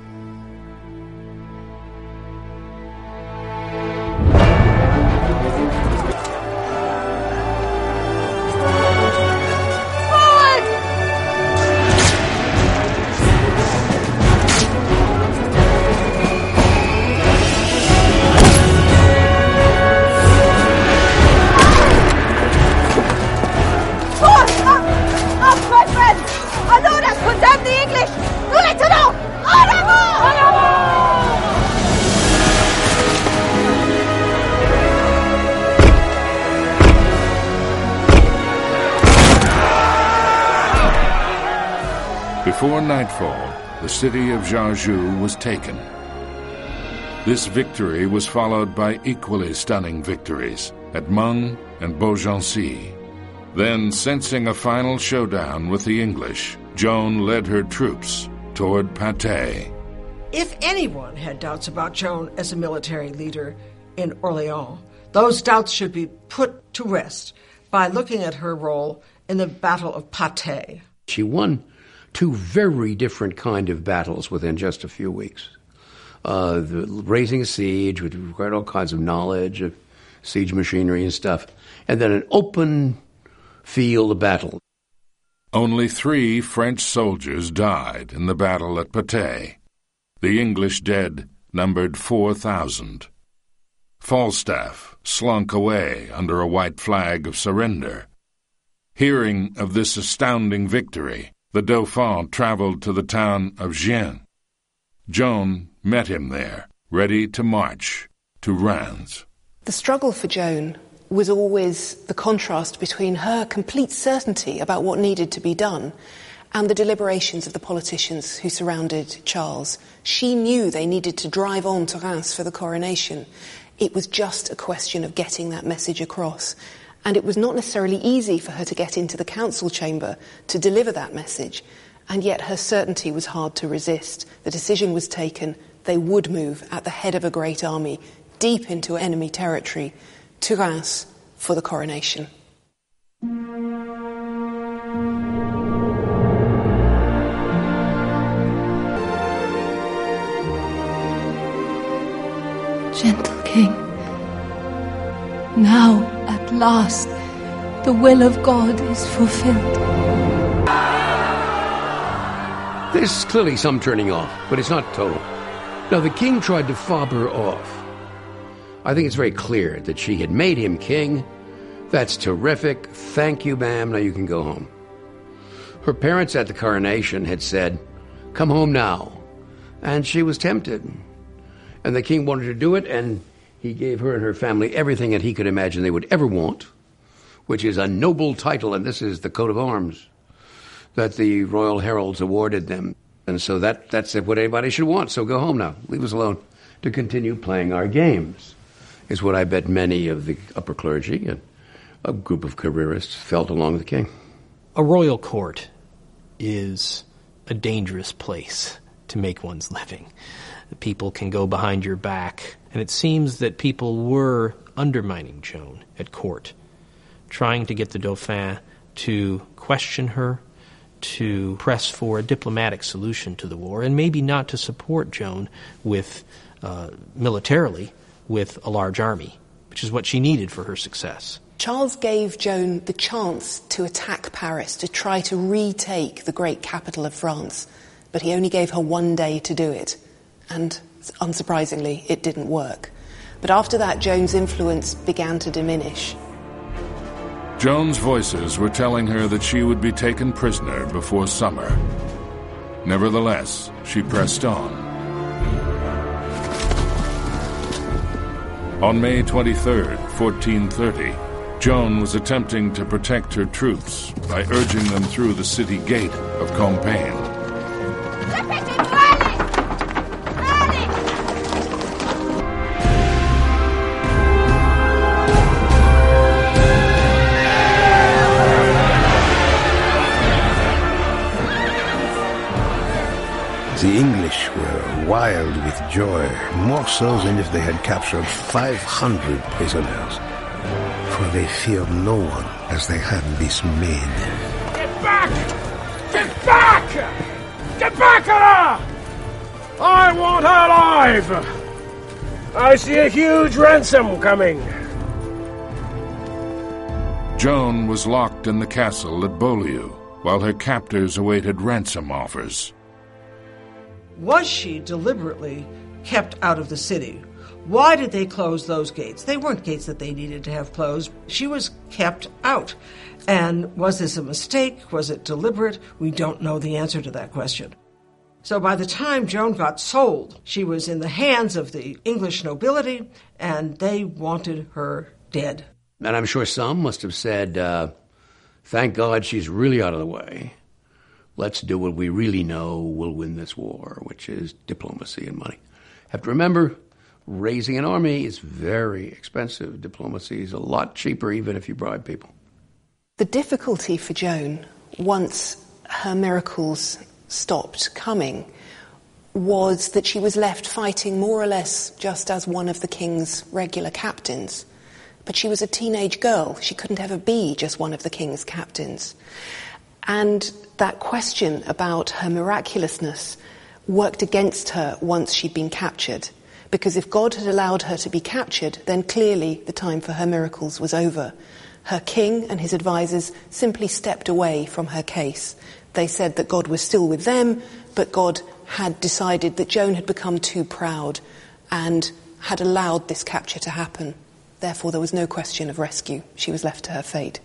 Before nightfall, the city of Jargeau was taken. This victory was followed by equally stunning victories at Meung and Beaugency. Then, sensing a final showdown with the English, Joan led her troops toward Patay. If anyone had doubts about Joan as a military leader in Orleans, those doubts should be put to rest by looking at her role in the Battle of Patay. She won two very different kind of battles within just a few weeks. Uh, the, raising a siege, which required all kinds of knowledge of siege machinery and stuff, and then an open field of battle. Only three French soldiers died in the battle at Patay. The English dead numbered four thousand. Falstaff slunk away under a white flag of surrender. Hearing of this astounding victory, the Dauphin traveled to the town of Gien. Joan met him there, ready to march to Reims. The struggle for Joan was always the contrast between her complete certainty about what needed to be done and the deliberations of the politicians who surrounded Charles. She knew they needed to drive on to Reims for the coronation. It was just a question of getting that message across. And it was not necessarily easy for her to get into the council chamber to deliver that message. And yet her certainty was hard to resist. The decision was taken. They would move at the head of a great army deep into enemy territory to Reims for the coronation. Gentle King, now at last the will of God is fulfilled. There's clearly some turning off, but it's not total. Now, the king tried to fob her off. I think it's very clear that she had made him king. That's terrific. Thank you, ma'am. Now you can go home. Her parents at the coronation had said, come home now. And she was tempted. And the king wanted to do it, and he gave her and her family everything that he could imagine they would ever want, which is a noble title, and this is the coat of arms that the royal heralds awarded them. And so that, that's what anybody should want. So go home now. Leave us alone to continue playing our games, is what I bet many of the upper clergy and a group of careerists felt along with the king. A royal court is a dangerous place to make one's living. People can go behind your back, and it seems that people were undermining Joan at court, trying to get the Dauphin to question her, to press for a diplomatic solution to the war, and maybe not to support Joan with uh, militarily with a large army, which is what she needed for her success. Charles gave Joan the chance to attack Paris, to try to retake the great capital of France, but he only gave her one day to do it. And unsurprisingly, it didn't work. But after that, Joan's influence began to diminish. Joan's voices were telling her that she would be taken prisoner before summer. Nevertheless, she pressed on. On May twenty-third, fourteen thirty, Joan was attempting to protect her troops by urging them through the city gate of Compiègne. The English were wild with joy, more so than if they had captured five hundred prisoners. For they feared no one as they had this maid. Get back! Get back! Get back at her! I want her alive! I see a huge ransom coming. Joan was locked in the castle at Beaulieu, while her captors awaited ransom offers. Was she deliberately kept out of the city? Why did they close those gates? They weren't gates that they needed to have closed. She was kept out. And was this a mistake? Was it deliberate? We don't know the answer to that question. So by the time Joan got sold, she was in the hands of the English nobility, and they wanted her dead. And I'm sure some must have said, uh, thank God she's really out of the way. Let's do what we really know will win this war, which is diplomacy and money. Have to remember, raising an army is very expensive. Diplomacy is a lot cheaper, even if you bribe people. The difficulty for Joan, once her miracles stopped coming, was that she was left fighting more or less just as one of the king's regular captains. But she was a teenage girl. She couldn't ever be just one of the king's captains. And that question about her miraculousness worked against her once she'd been captured. Because if God had allowed her to be captured, then clearly the time for her miracles was over. Her king and his advisors simply stepped away from her case. They said that God was still with them, but God had decided that Joan had become too proud and had allowed this capture to happen. Therefore, there was no question of rescue. She was left to her fate.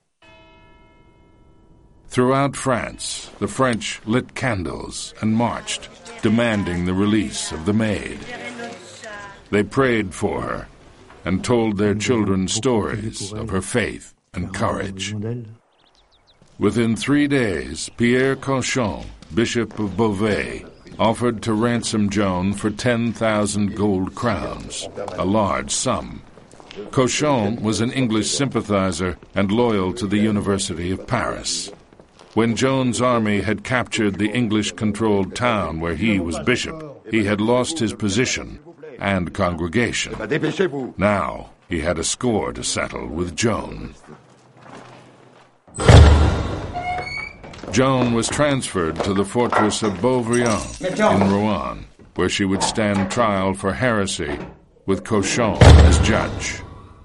Throughout France, the French lit candles and marched, demanding the release of the maid. They prayed for her and told their children stories of her faith and courage. Within three days, Pierre Cauchon, Bishop of Beauvais, offered to ransom Joan for ten thousand gold crowns, a large sum. Cauchon was an English sympathizer and loyal to the University of Paris. When Joan's army had captured the English-controlled town where he was bishop, he had lost his position and congregation. Now he had a score to settle with Joan. Joan was transferred to the fortress of Beaubriand in Rouen, where she would stand trial for heresy with Cauchon as judge.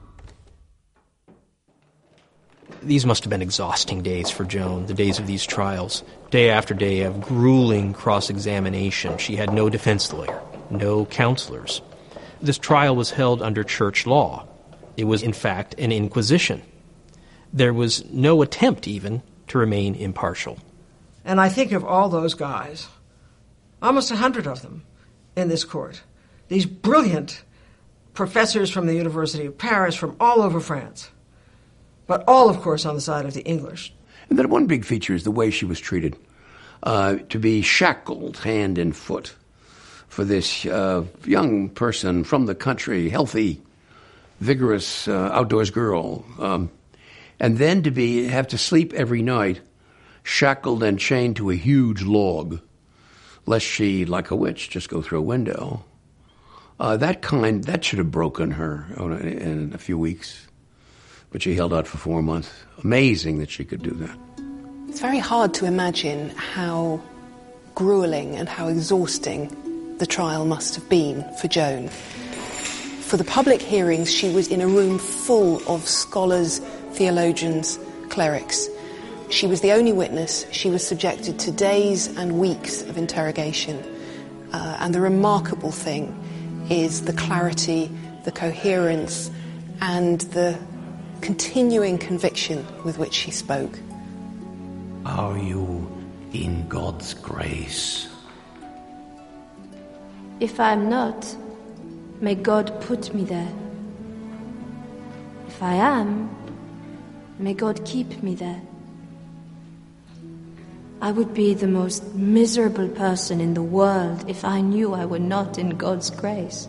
These must have been exhausting days for Joan, the days of these trials. Day after day of grueling cross-examination. She had no defense lawyer, no counselors. This trial was held under church law. It was, in fact, an inquisition. There was no attempt, even, to remain impartial. And I think of all those guys, almost a hundred of them, in this court. These brilliant professors from the University of Paris, from all over France. But all, of course, on the side of the English. And then one big feature is the way she was treated. Uh, to be shackled hand and foot for this uh, young person from the country, healthy, vigorous, uh, outdoors girl. Um, and then to be have to sleep every night, shackled and chained to a huge log, lest she, like a witch, just go through a window. Uh, that kind, that should have broken her in a few weeks. But she held out for four months. Amazing that she could do that. It's very hard to imagine how grueling and how exhausting the trial must have been for Joan. For the public hearings, she was in a room full of scholars, theologians, clerics. She was the only witness. She was subjected to days and weeks of interrogation. Uh, and the remarkable thing is the clarity, the coherence, and the continuing conviction with which she spoke. Are you in God's grace? If I'm not, may God put me there. If I am, may God keep me there. I would be the most miserable person in the world if I knew I were not in God's grace.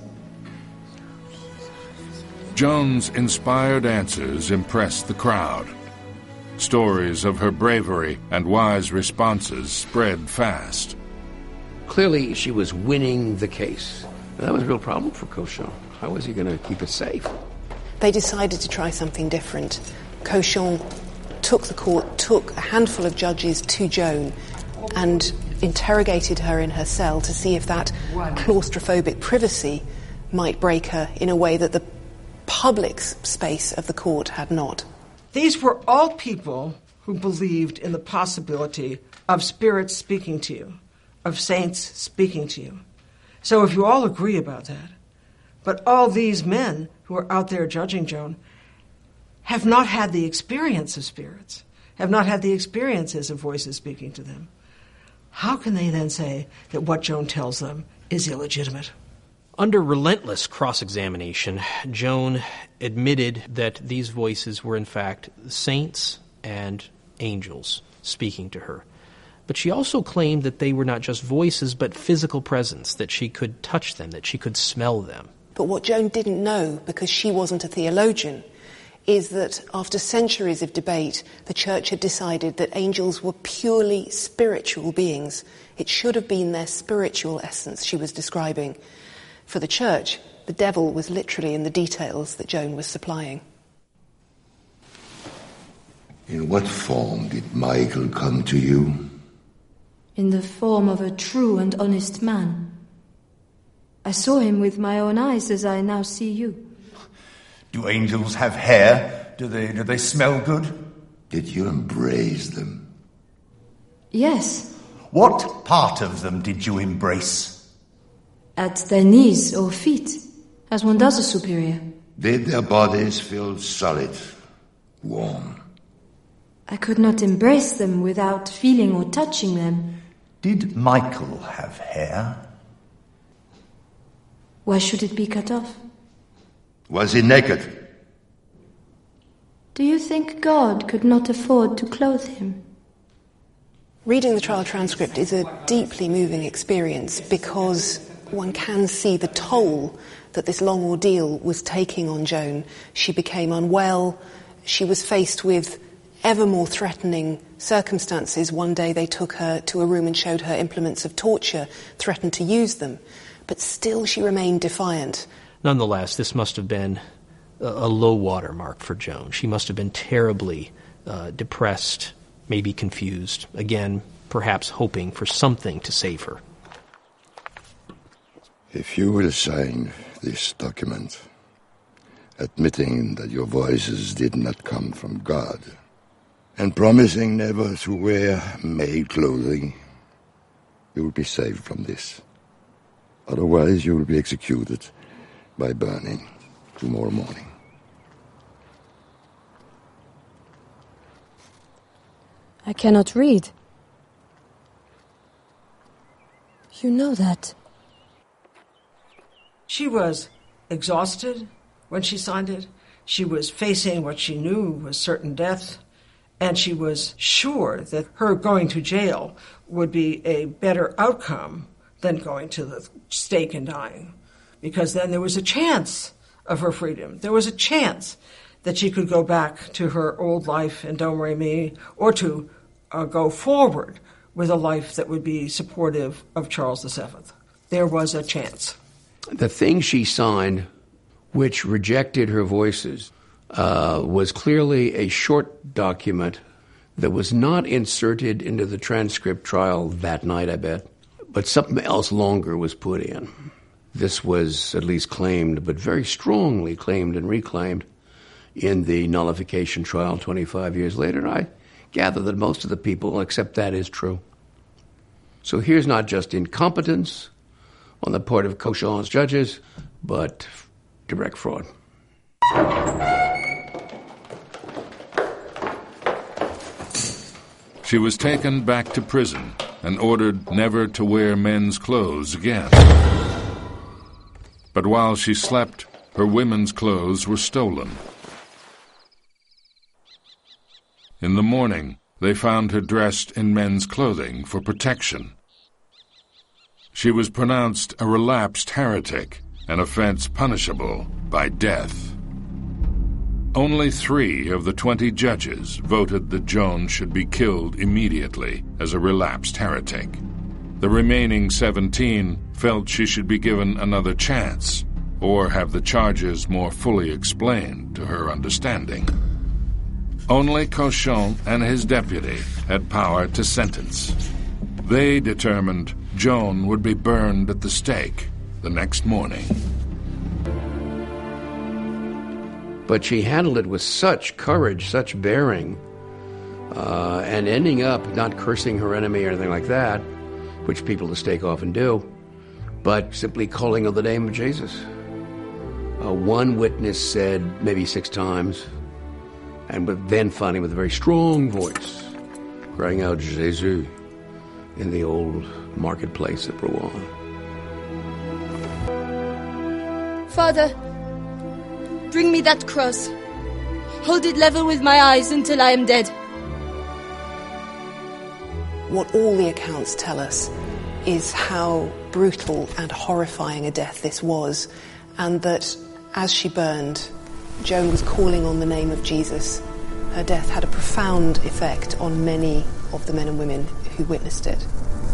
Joan's inspired answers impressed the crowd. Stories of her bravery and wise responses spread fast. Clearly, she was winning the case. That was a real problem for Cauchon. How was he going to keep it safe? They decided to try something different. Cauchon took the court, took a handful of judges to Joan and interrogated her in her cell to see if that claustrophobic privacy might break her in a way that the public space of the court had not. These were all people who believed in the possibility of spirits speaking to you, of saints speaking to you. So if you all agree about that, but all these men who are out there judging Joan have not had the experience of spirits, have not had the experiences of voices speaking to them, how can they then say that what Joan tells them is illegitimate? Under relentless cross-examination, Joan admitted that these voices were in fact saints and angels speaking to her. But she also claimed that they were not just voices, but physical presence, that she could touch them, that she could smell them. But what Joan didn't know, because she wasn't a theologian, is that after centuries of debate, the Church had decided that angels were purely spiritual beings. It should have been their spiritual essence she was describing. For the Church, the devil was literally in the details that Joan was supplying. In what form did Michael come to you? In the form of a true and honest man. I saw him with my own eyes as I now see you. Do angels have hair? Do they, do they smell good? Did you embrace them? Yes. What part of them did you embrace? At their knees or feet, as one does a superior. Did their bodies feel solid, warm? I could not embrace them without feeling or touching them. Did Michael have hair? Why should it be cut off? Was he naked? Do you think God could not afford to clothe him? Reading the trial transcript is a deeply moving experience because one can see the toll that this long ordeal was taking on Joan. She became unwell. She was faced with ever more threatening circumstances. One day they took her to a room and showed her implements of torture, threatened to use them. But still she remained defiant. Nonetheless, this must have been a, a low water mark for Joan. She must have been terribly uh, depressed, maybe confused, again, perhaps hoping for something to save her. If you will sign this document, admitting that your voices did not come from God, and promising never to wear male clothing, you will be saved from this. Otherwise, you will be executed by burning tomorrow morning. I cannot read. You know that. She was exhausted when she signed it. She was facing what she knew was certain death. And she was sure that her going to jail would be a better outcome than going to the stake and dying. Because then there was a chance of her freedom. There was a chance that she could go back to her old life in Domremy, or to uh, go forward with a life that would be supportive of Charles the Seventh. There was a chance. The thing she signed, which rejected her voices, uh, was clearly a short document that was not inserted into the transcript trial that night, I bet, but something else longer was put in. This was at least claimed, but very strongly claimed and reclaimed in the nullification trial twenty-five years later, and I gather that most of the people accept that is true. So here's not just incompetence on the part of Cauchon's judges, but direct fraud. She was taken back to prison and ordered never to wear men's clothes again. But while she slept, her women's clothes were stolen. In the morning, they found her dressed in men's clothing for protection. She was pronounced a relapsed heretic, an offense punishable by death. Only three of the twenty judges voted that Joan should be killed immediately as a relapsed heretic. The remaining seventeen felt she should be given another chance, or have the charges more fully explained to her understanding. Only Cauchon and his deputy had power to sentence. They determined Joan would be burned at the stake the next morning. But she handled it with such courage, such bearing, uh, and ending up not cursing her enemy or anything like that, which people at the stake often do, but simply calling on the name of Jesus. Uh, one witness said maybe six times, and but then finally with a very strong voice, crying out, Jesus, in the old marketplace of Rouen. Father, bring me that cross. Hold it level with my eyes until I am dead. What all the accounts tell us is how brutal and horrifying a death this was, and that as she burned, Joan was calling on the name of Jesus. Her death had a profound effect on many of the men and women who witnessed it.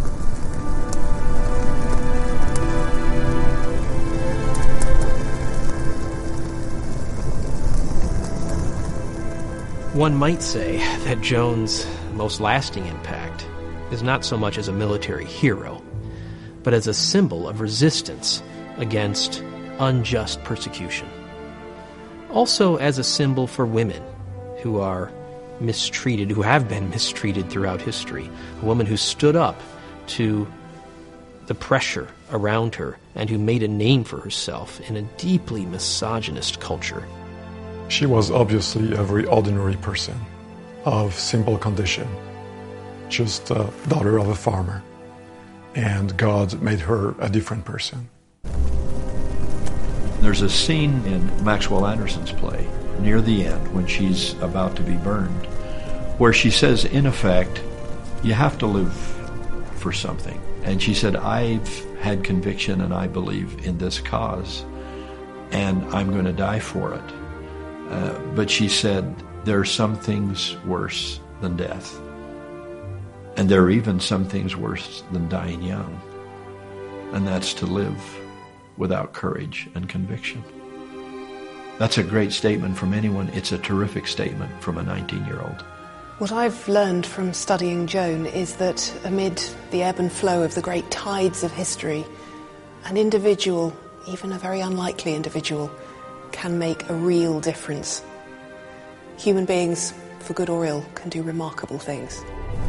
One might say that Joan's most lasting impact is not so much as a military hero, but as a symbol of resistance against unjust persecution. Also as a symbol for women who are mistreated, who have been mistreated throughout history. A woman who stood up to the pressure around her and who made a name for herself in a deeply misogynist culture. She was obviously a very ordinary person, of simple condition, just a daughter of a farmer, and God made her a different person. There's a scene in Maxwell Anderson's play, near the end, when she's about to be burned, where she says, in effect, you have to live for something. And she said, I've had conviction, and I believe in this cause, and I'm going to die for it. Uh, but she said, there are some things worse than death. And there are even some things worse than dying young. And that's to live without courage and conviction. That's a great statement from anyone. It's a terrific statement from a nineteen-year-old. What I've learned from studying Joan is that amid the ebb and flow of the great tides of history, an individual, even a very unlikely individual, can make a real difference. Human beings, for good or ill, can do remarkable things.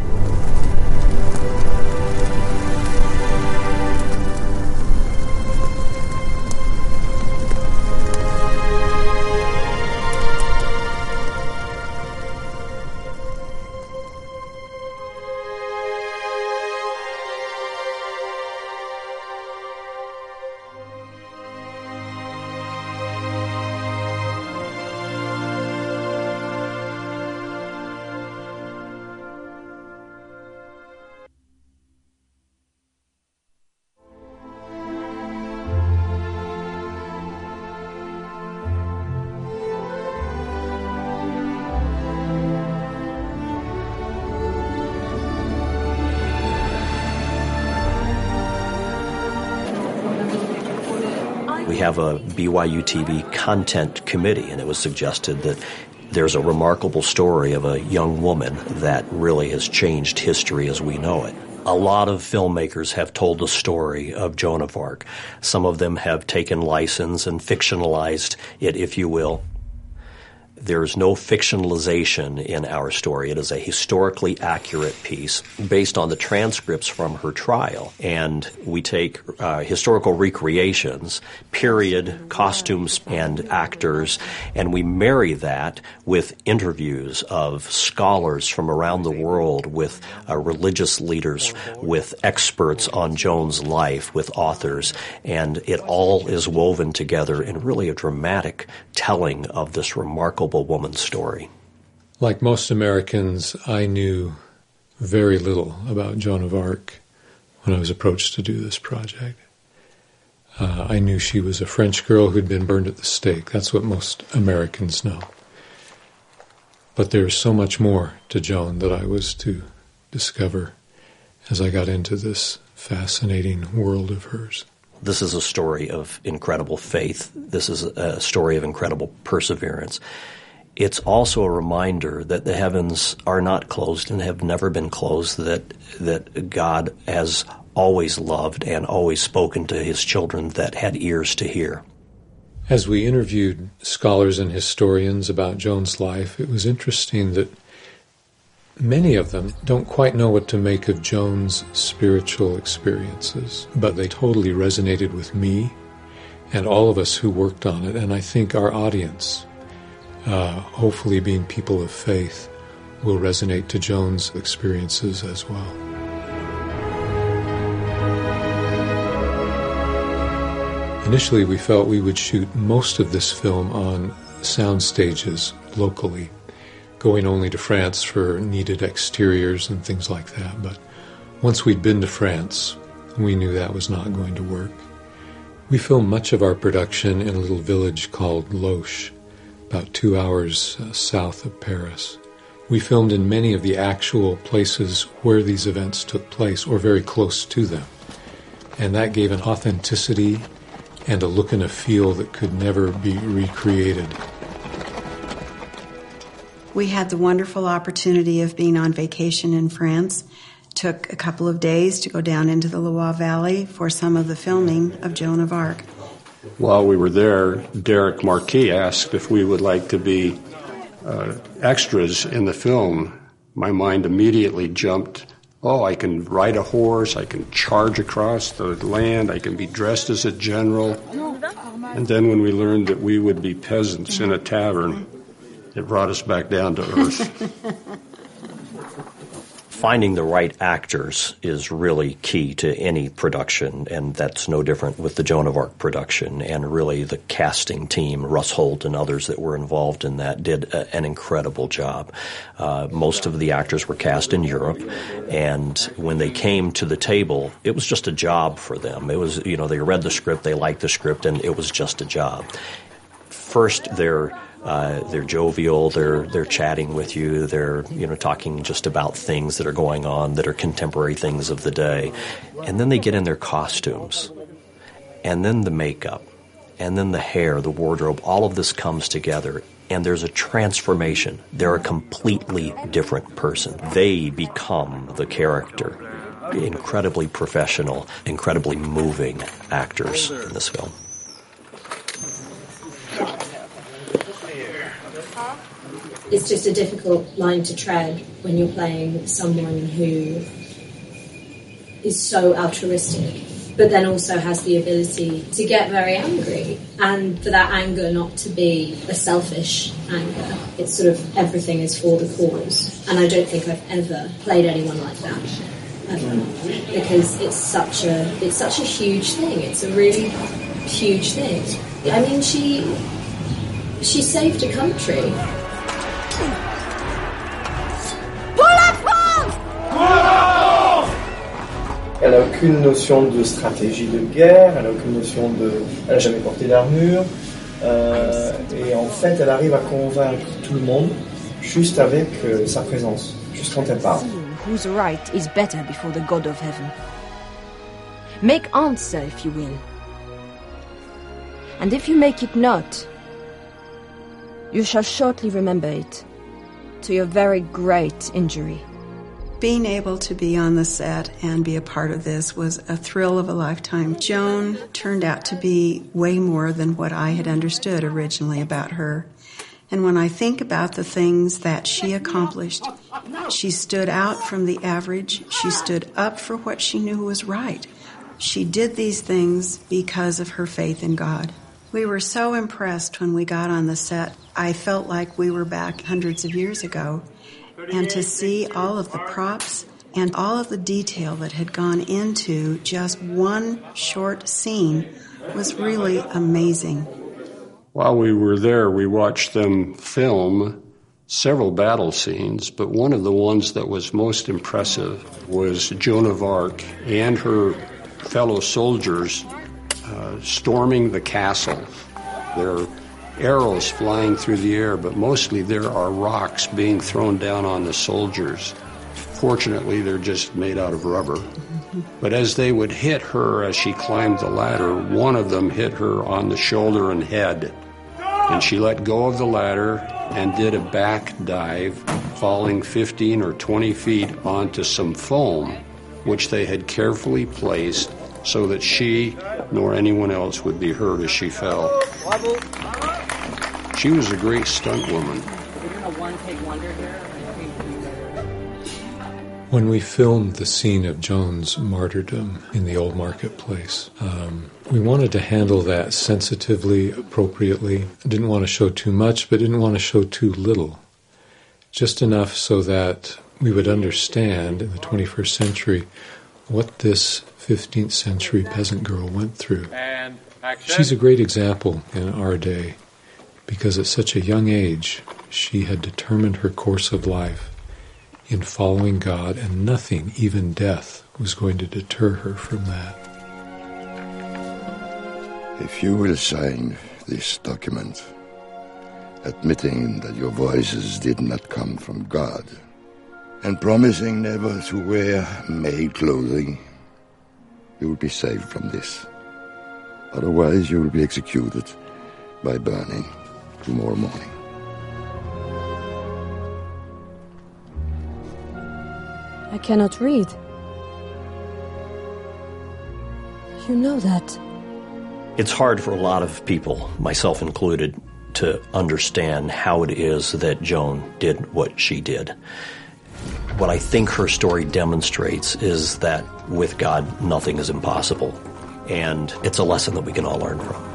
We have a B Y U T V content committee, and it was suggested that there's a remarkable story of a young woman that really has changed history as we know it. A lot of filmmakers have told the story of Joan of Arc. Some of them have taken license and fictionalized it, if you will. There's no fictionalization in our story. It is a historically accurate piece based on the transcripts from her trial. And we take uh, historical recreations, period, costumes, and actors, and we marry that with interviews of scholars from around the world, with uh, religious leaders, with experts on Joan's life, with authors, and it all is woven together in really a dramatic telling of this remarkable woman's story. Like most Americans, I knew very little about Joan of Arc when I was approached to do this project. Uh, I knew she was a French girl who'd been burned at the stake. That's what most Americans know. But there's so much more to Joan that I was to discover as I got into this fascinating world of hers. This is a story of incredible faith. This is a story of incredible perseverance. It's also a reminder that the heavens are not closed and have never been closed, that that God has always loved and always spoken to his children that had ears to hear. As we interviewed scholars and historians about Joan's life, it was interesting that many of them don't quite know what to make of Joan's spiritual experiences, but they totally resonated with me and all of us who worked on it, and I think our audience, Uh, hopefully being people of faith, will resonate to Joan's experiences as well. Initially, we felt we would shoot most of this film on sound stages locally, going only to France for needed exteriors and things like that. But once we'd been to France, we knew that was not going to work. We filmed much of our production in a little village called Loches, about two hours uh, south of Paris. We filmed in many of the actual places where these events took place, or very close to them. And that gave an authenticity and a look and a feel that could never be recreated. We had the wonderful opportunity of being on vacation in France. Took a couple of days to go down into the Loire Valley for some of the filming of Joan of Arc. While we were there, Derek Marquis asked if we would like to be uh, extras in the film. My mind immediately jumped, oh, I can ride a horse, I can charge across the land, I can be dressed as a general. And then when we learned that we would be peasants in a tavern, it brought us back down to earth. Finding the right actors is really key to any production, and that's no different with the Joan of Arc production. And really the casting team, Russ Holt and others that were involved in that, did a, an incredible job. Uh, most of the actors were cast in Europe, and when they came to the table, it was just a job for them. It was, you know, they read the script, they liked the script, and it was just a job. First, they're Uh, they're jovial, they're they're chatting with you, they're, you know, talking just about things that are going on that are contemporary things of the day. And then they get in their costumes. And then the makeup. And then the hair, the wardrobe, all of this comes together. And there's a transformation. They're a completely different person. They become the character. Incredibly professional, incredibly moving actors in this film. It's just a difficult line to tread when you're playing someone who is so altruistic, but then also has the ability to get very angry, and for that anger not to be a selfish anger. It's sort of everything is for the cause, and I don't think I've ever played anyone like that, ever, because it's such a it's such a huge thing. It's a really huge thing. I mean, she she saved a country. Elle n'a aucune notion de stratégie de guerre, elle n'a aucune notion de... Elle n'a jamais porté d'armure. Euh, et en fait, elle arrive à convaincre tout le monde juste avec euh, sa présence, juste quand elle parle. Whose right is better before the God of heaven? Make answer, if you will. And if you make it not, you shall shortly remember it, to your very great injury. Being able to be on the set and be a part of this was a thrill of a lifetime. Joan turned out to be way more than what I had understood originally about her. And when I think about the things that she accomplished, she stood out from the average. She stood up for what she knew was right. She did these things because of her faith in God. We were so impressed when we got on the set. I felt like we were back hundreds of years ago. And to see all of the props and all of the detail that had gone into just one short scene was really amazing. While we were there, we watched them film several battle scenes, but one of the ones that was most impressive was Joan of Arc and her fellow soldiers uh, storming the castle. There are arrows flying through the air, but mostly there are rocks being thrown down on the soldiers. Fortunately, they're just made out of rubber. But as they would hit her as she climbed the ladder, one of them hit her on the shoulder and head. And she let go of the ladder and did a back dive, falling fifteen or twenty feet onto some foam, which they had carefully placed so that she nor anyone else would be hurt as she fell. She was a great stunt woman. When we filmed the scene of Joan's martyrdom in the old marketplace, um, we wanted to handle that sensitively, appropriately. I didn't want to show too much, but didn't want to show too little. Just enough so that we would understand in the twenty-first century what this fifteenth century peasant girl went through. She's a great example in our day because at such a young age she had determined her course of life in following God, and nothing, even death, was going to deter her from that. If you will sign this document, admitting that your voices did not come from God, and promising never to wear male clothing, you will be saved from this. Otherwise, you will be executed by burning tomorrow morning. I cannot read. You know that. It's hard for a lot of people, myself included, to understand how it is that Joan did what she did. What I think her story demonstrates is that with God, nothing is impossible. And it's a lesson that we can all learn from.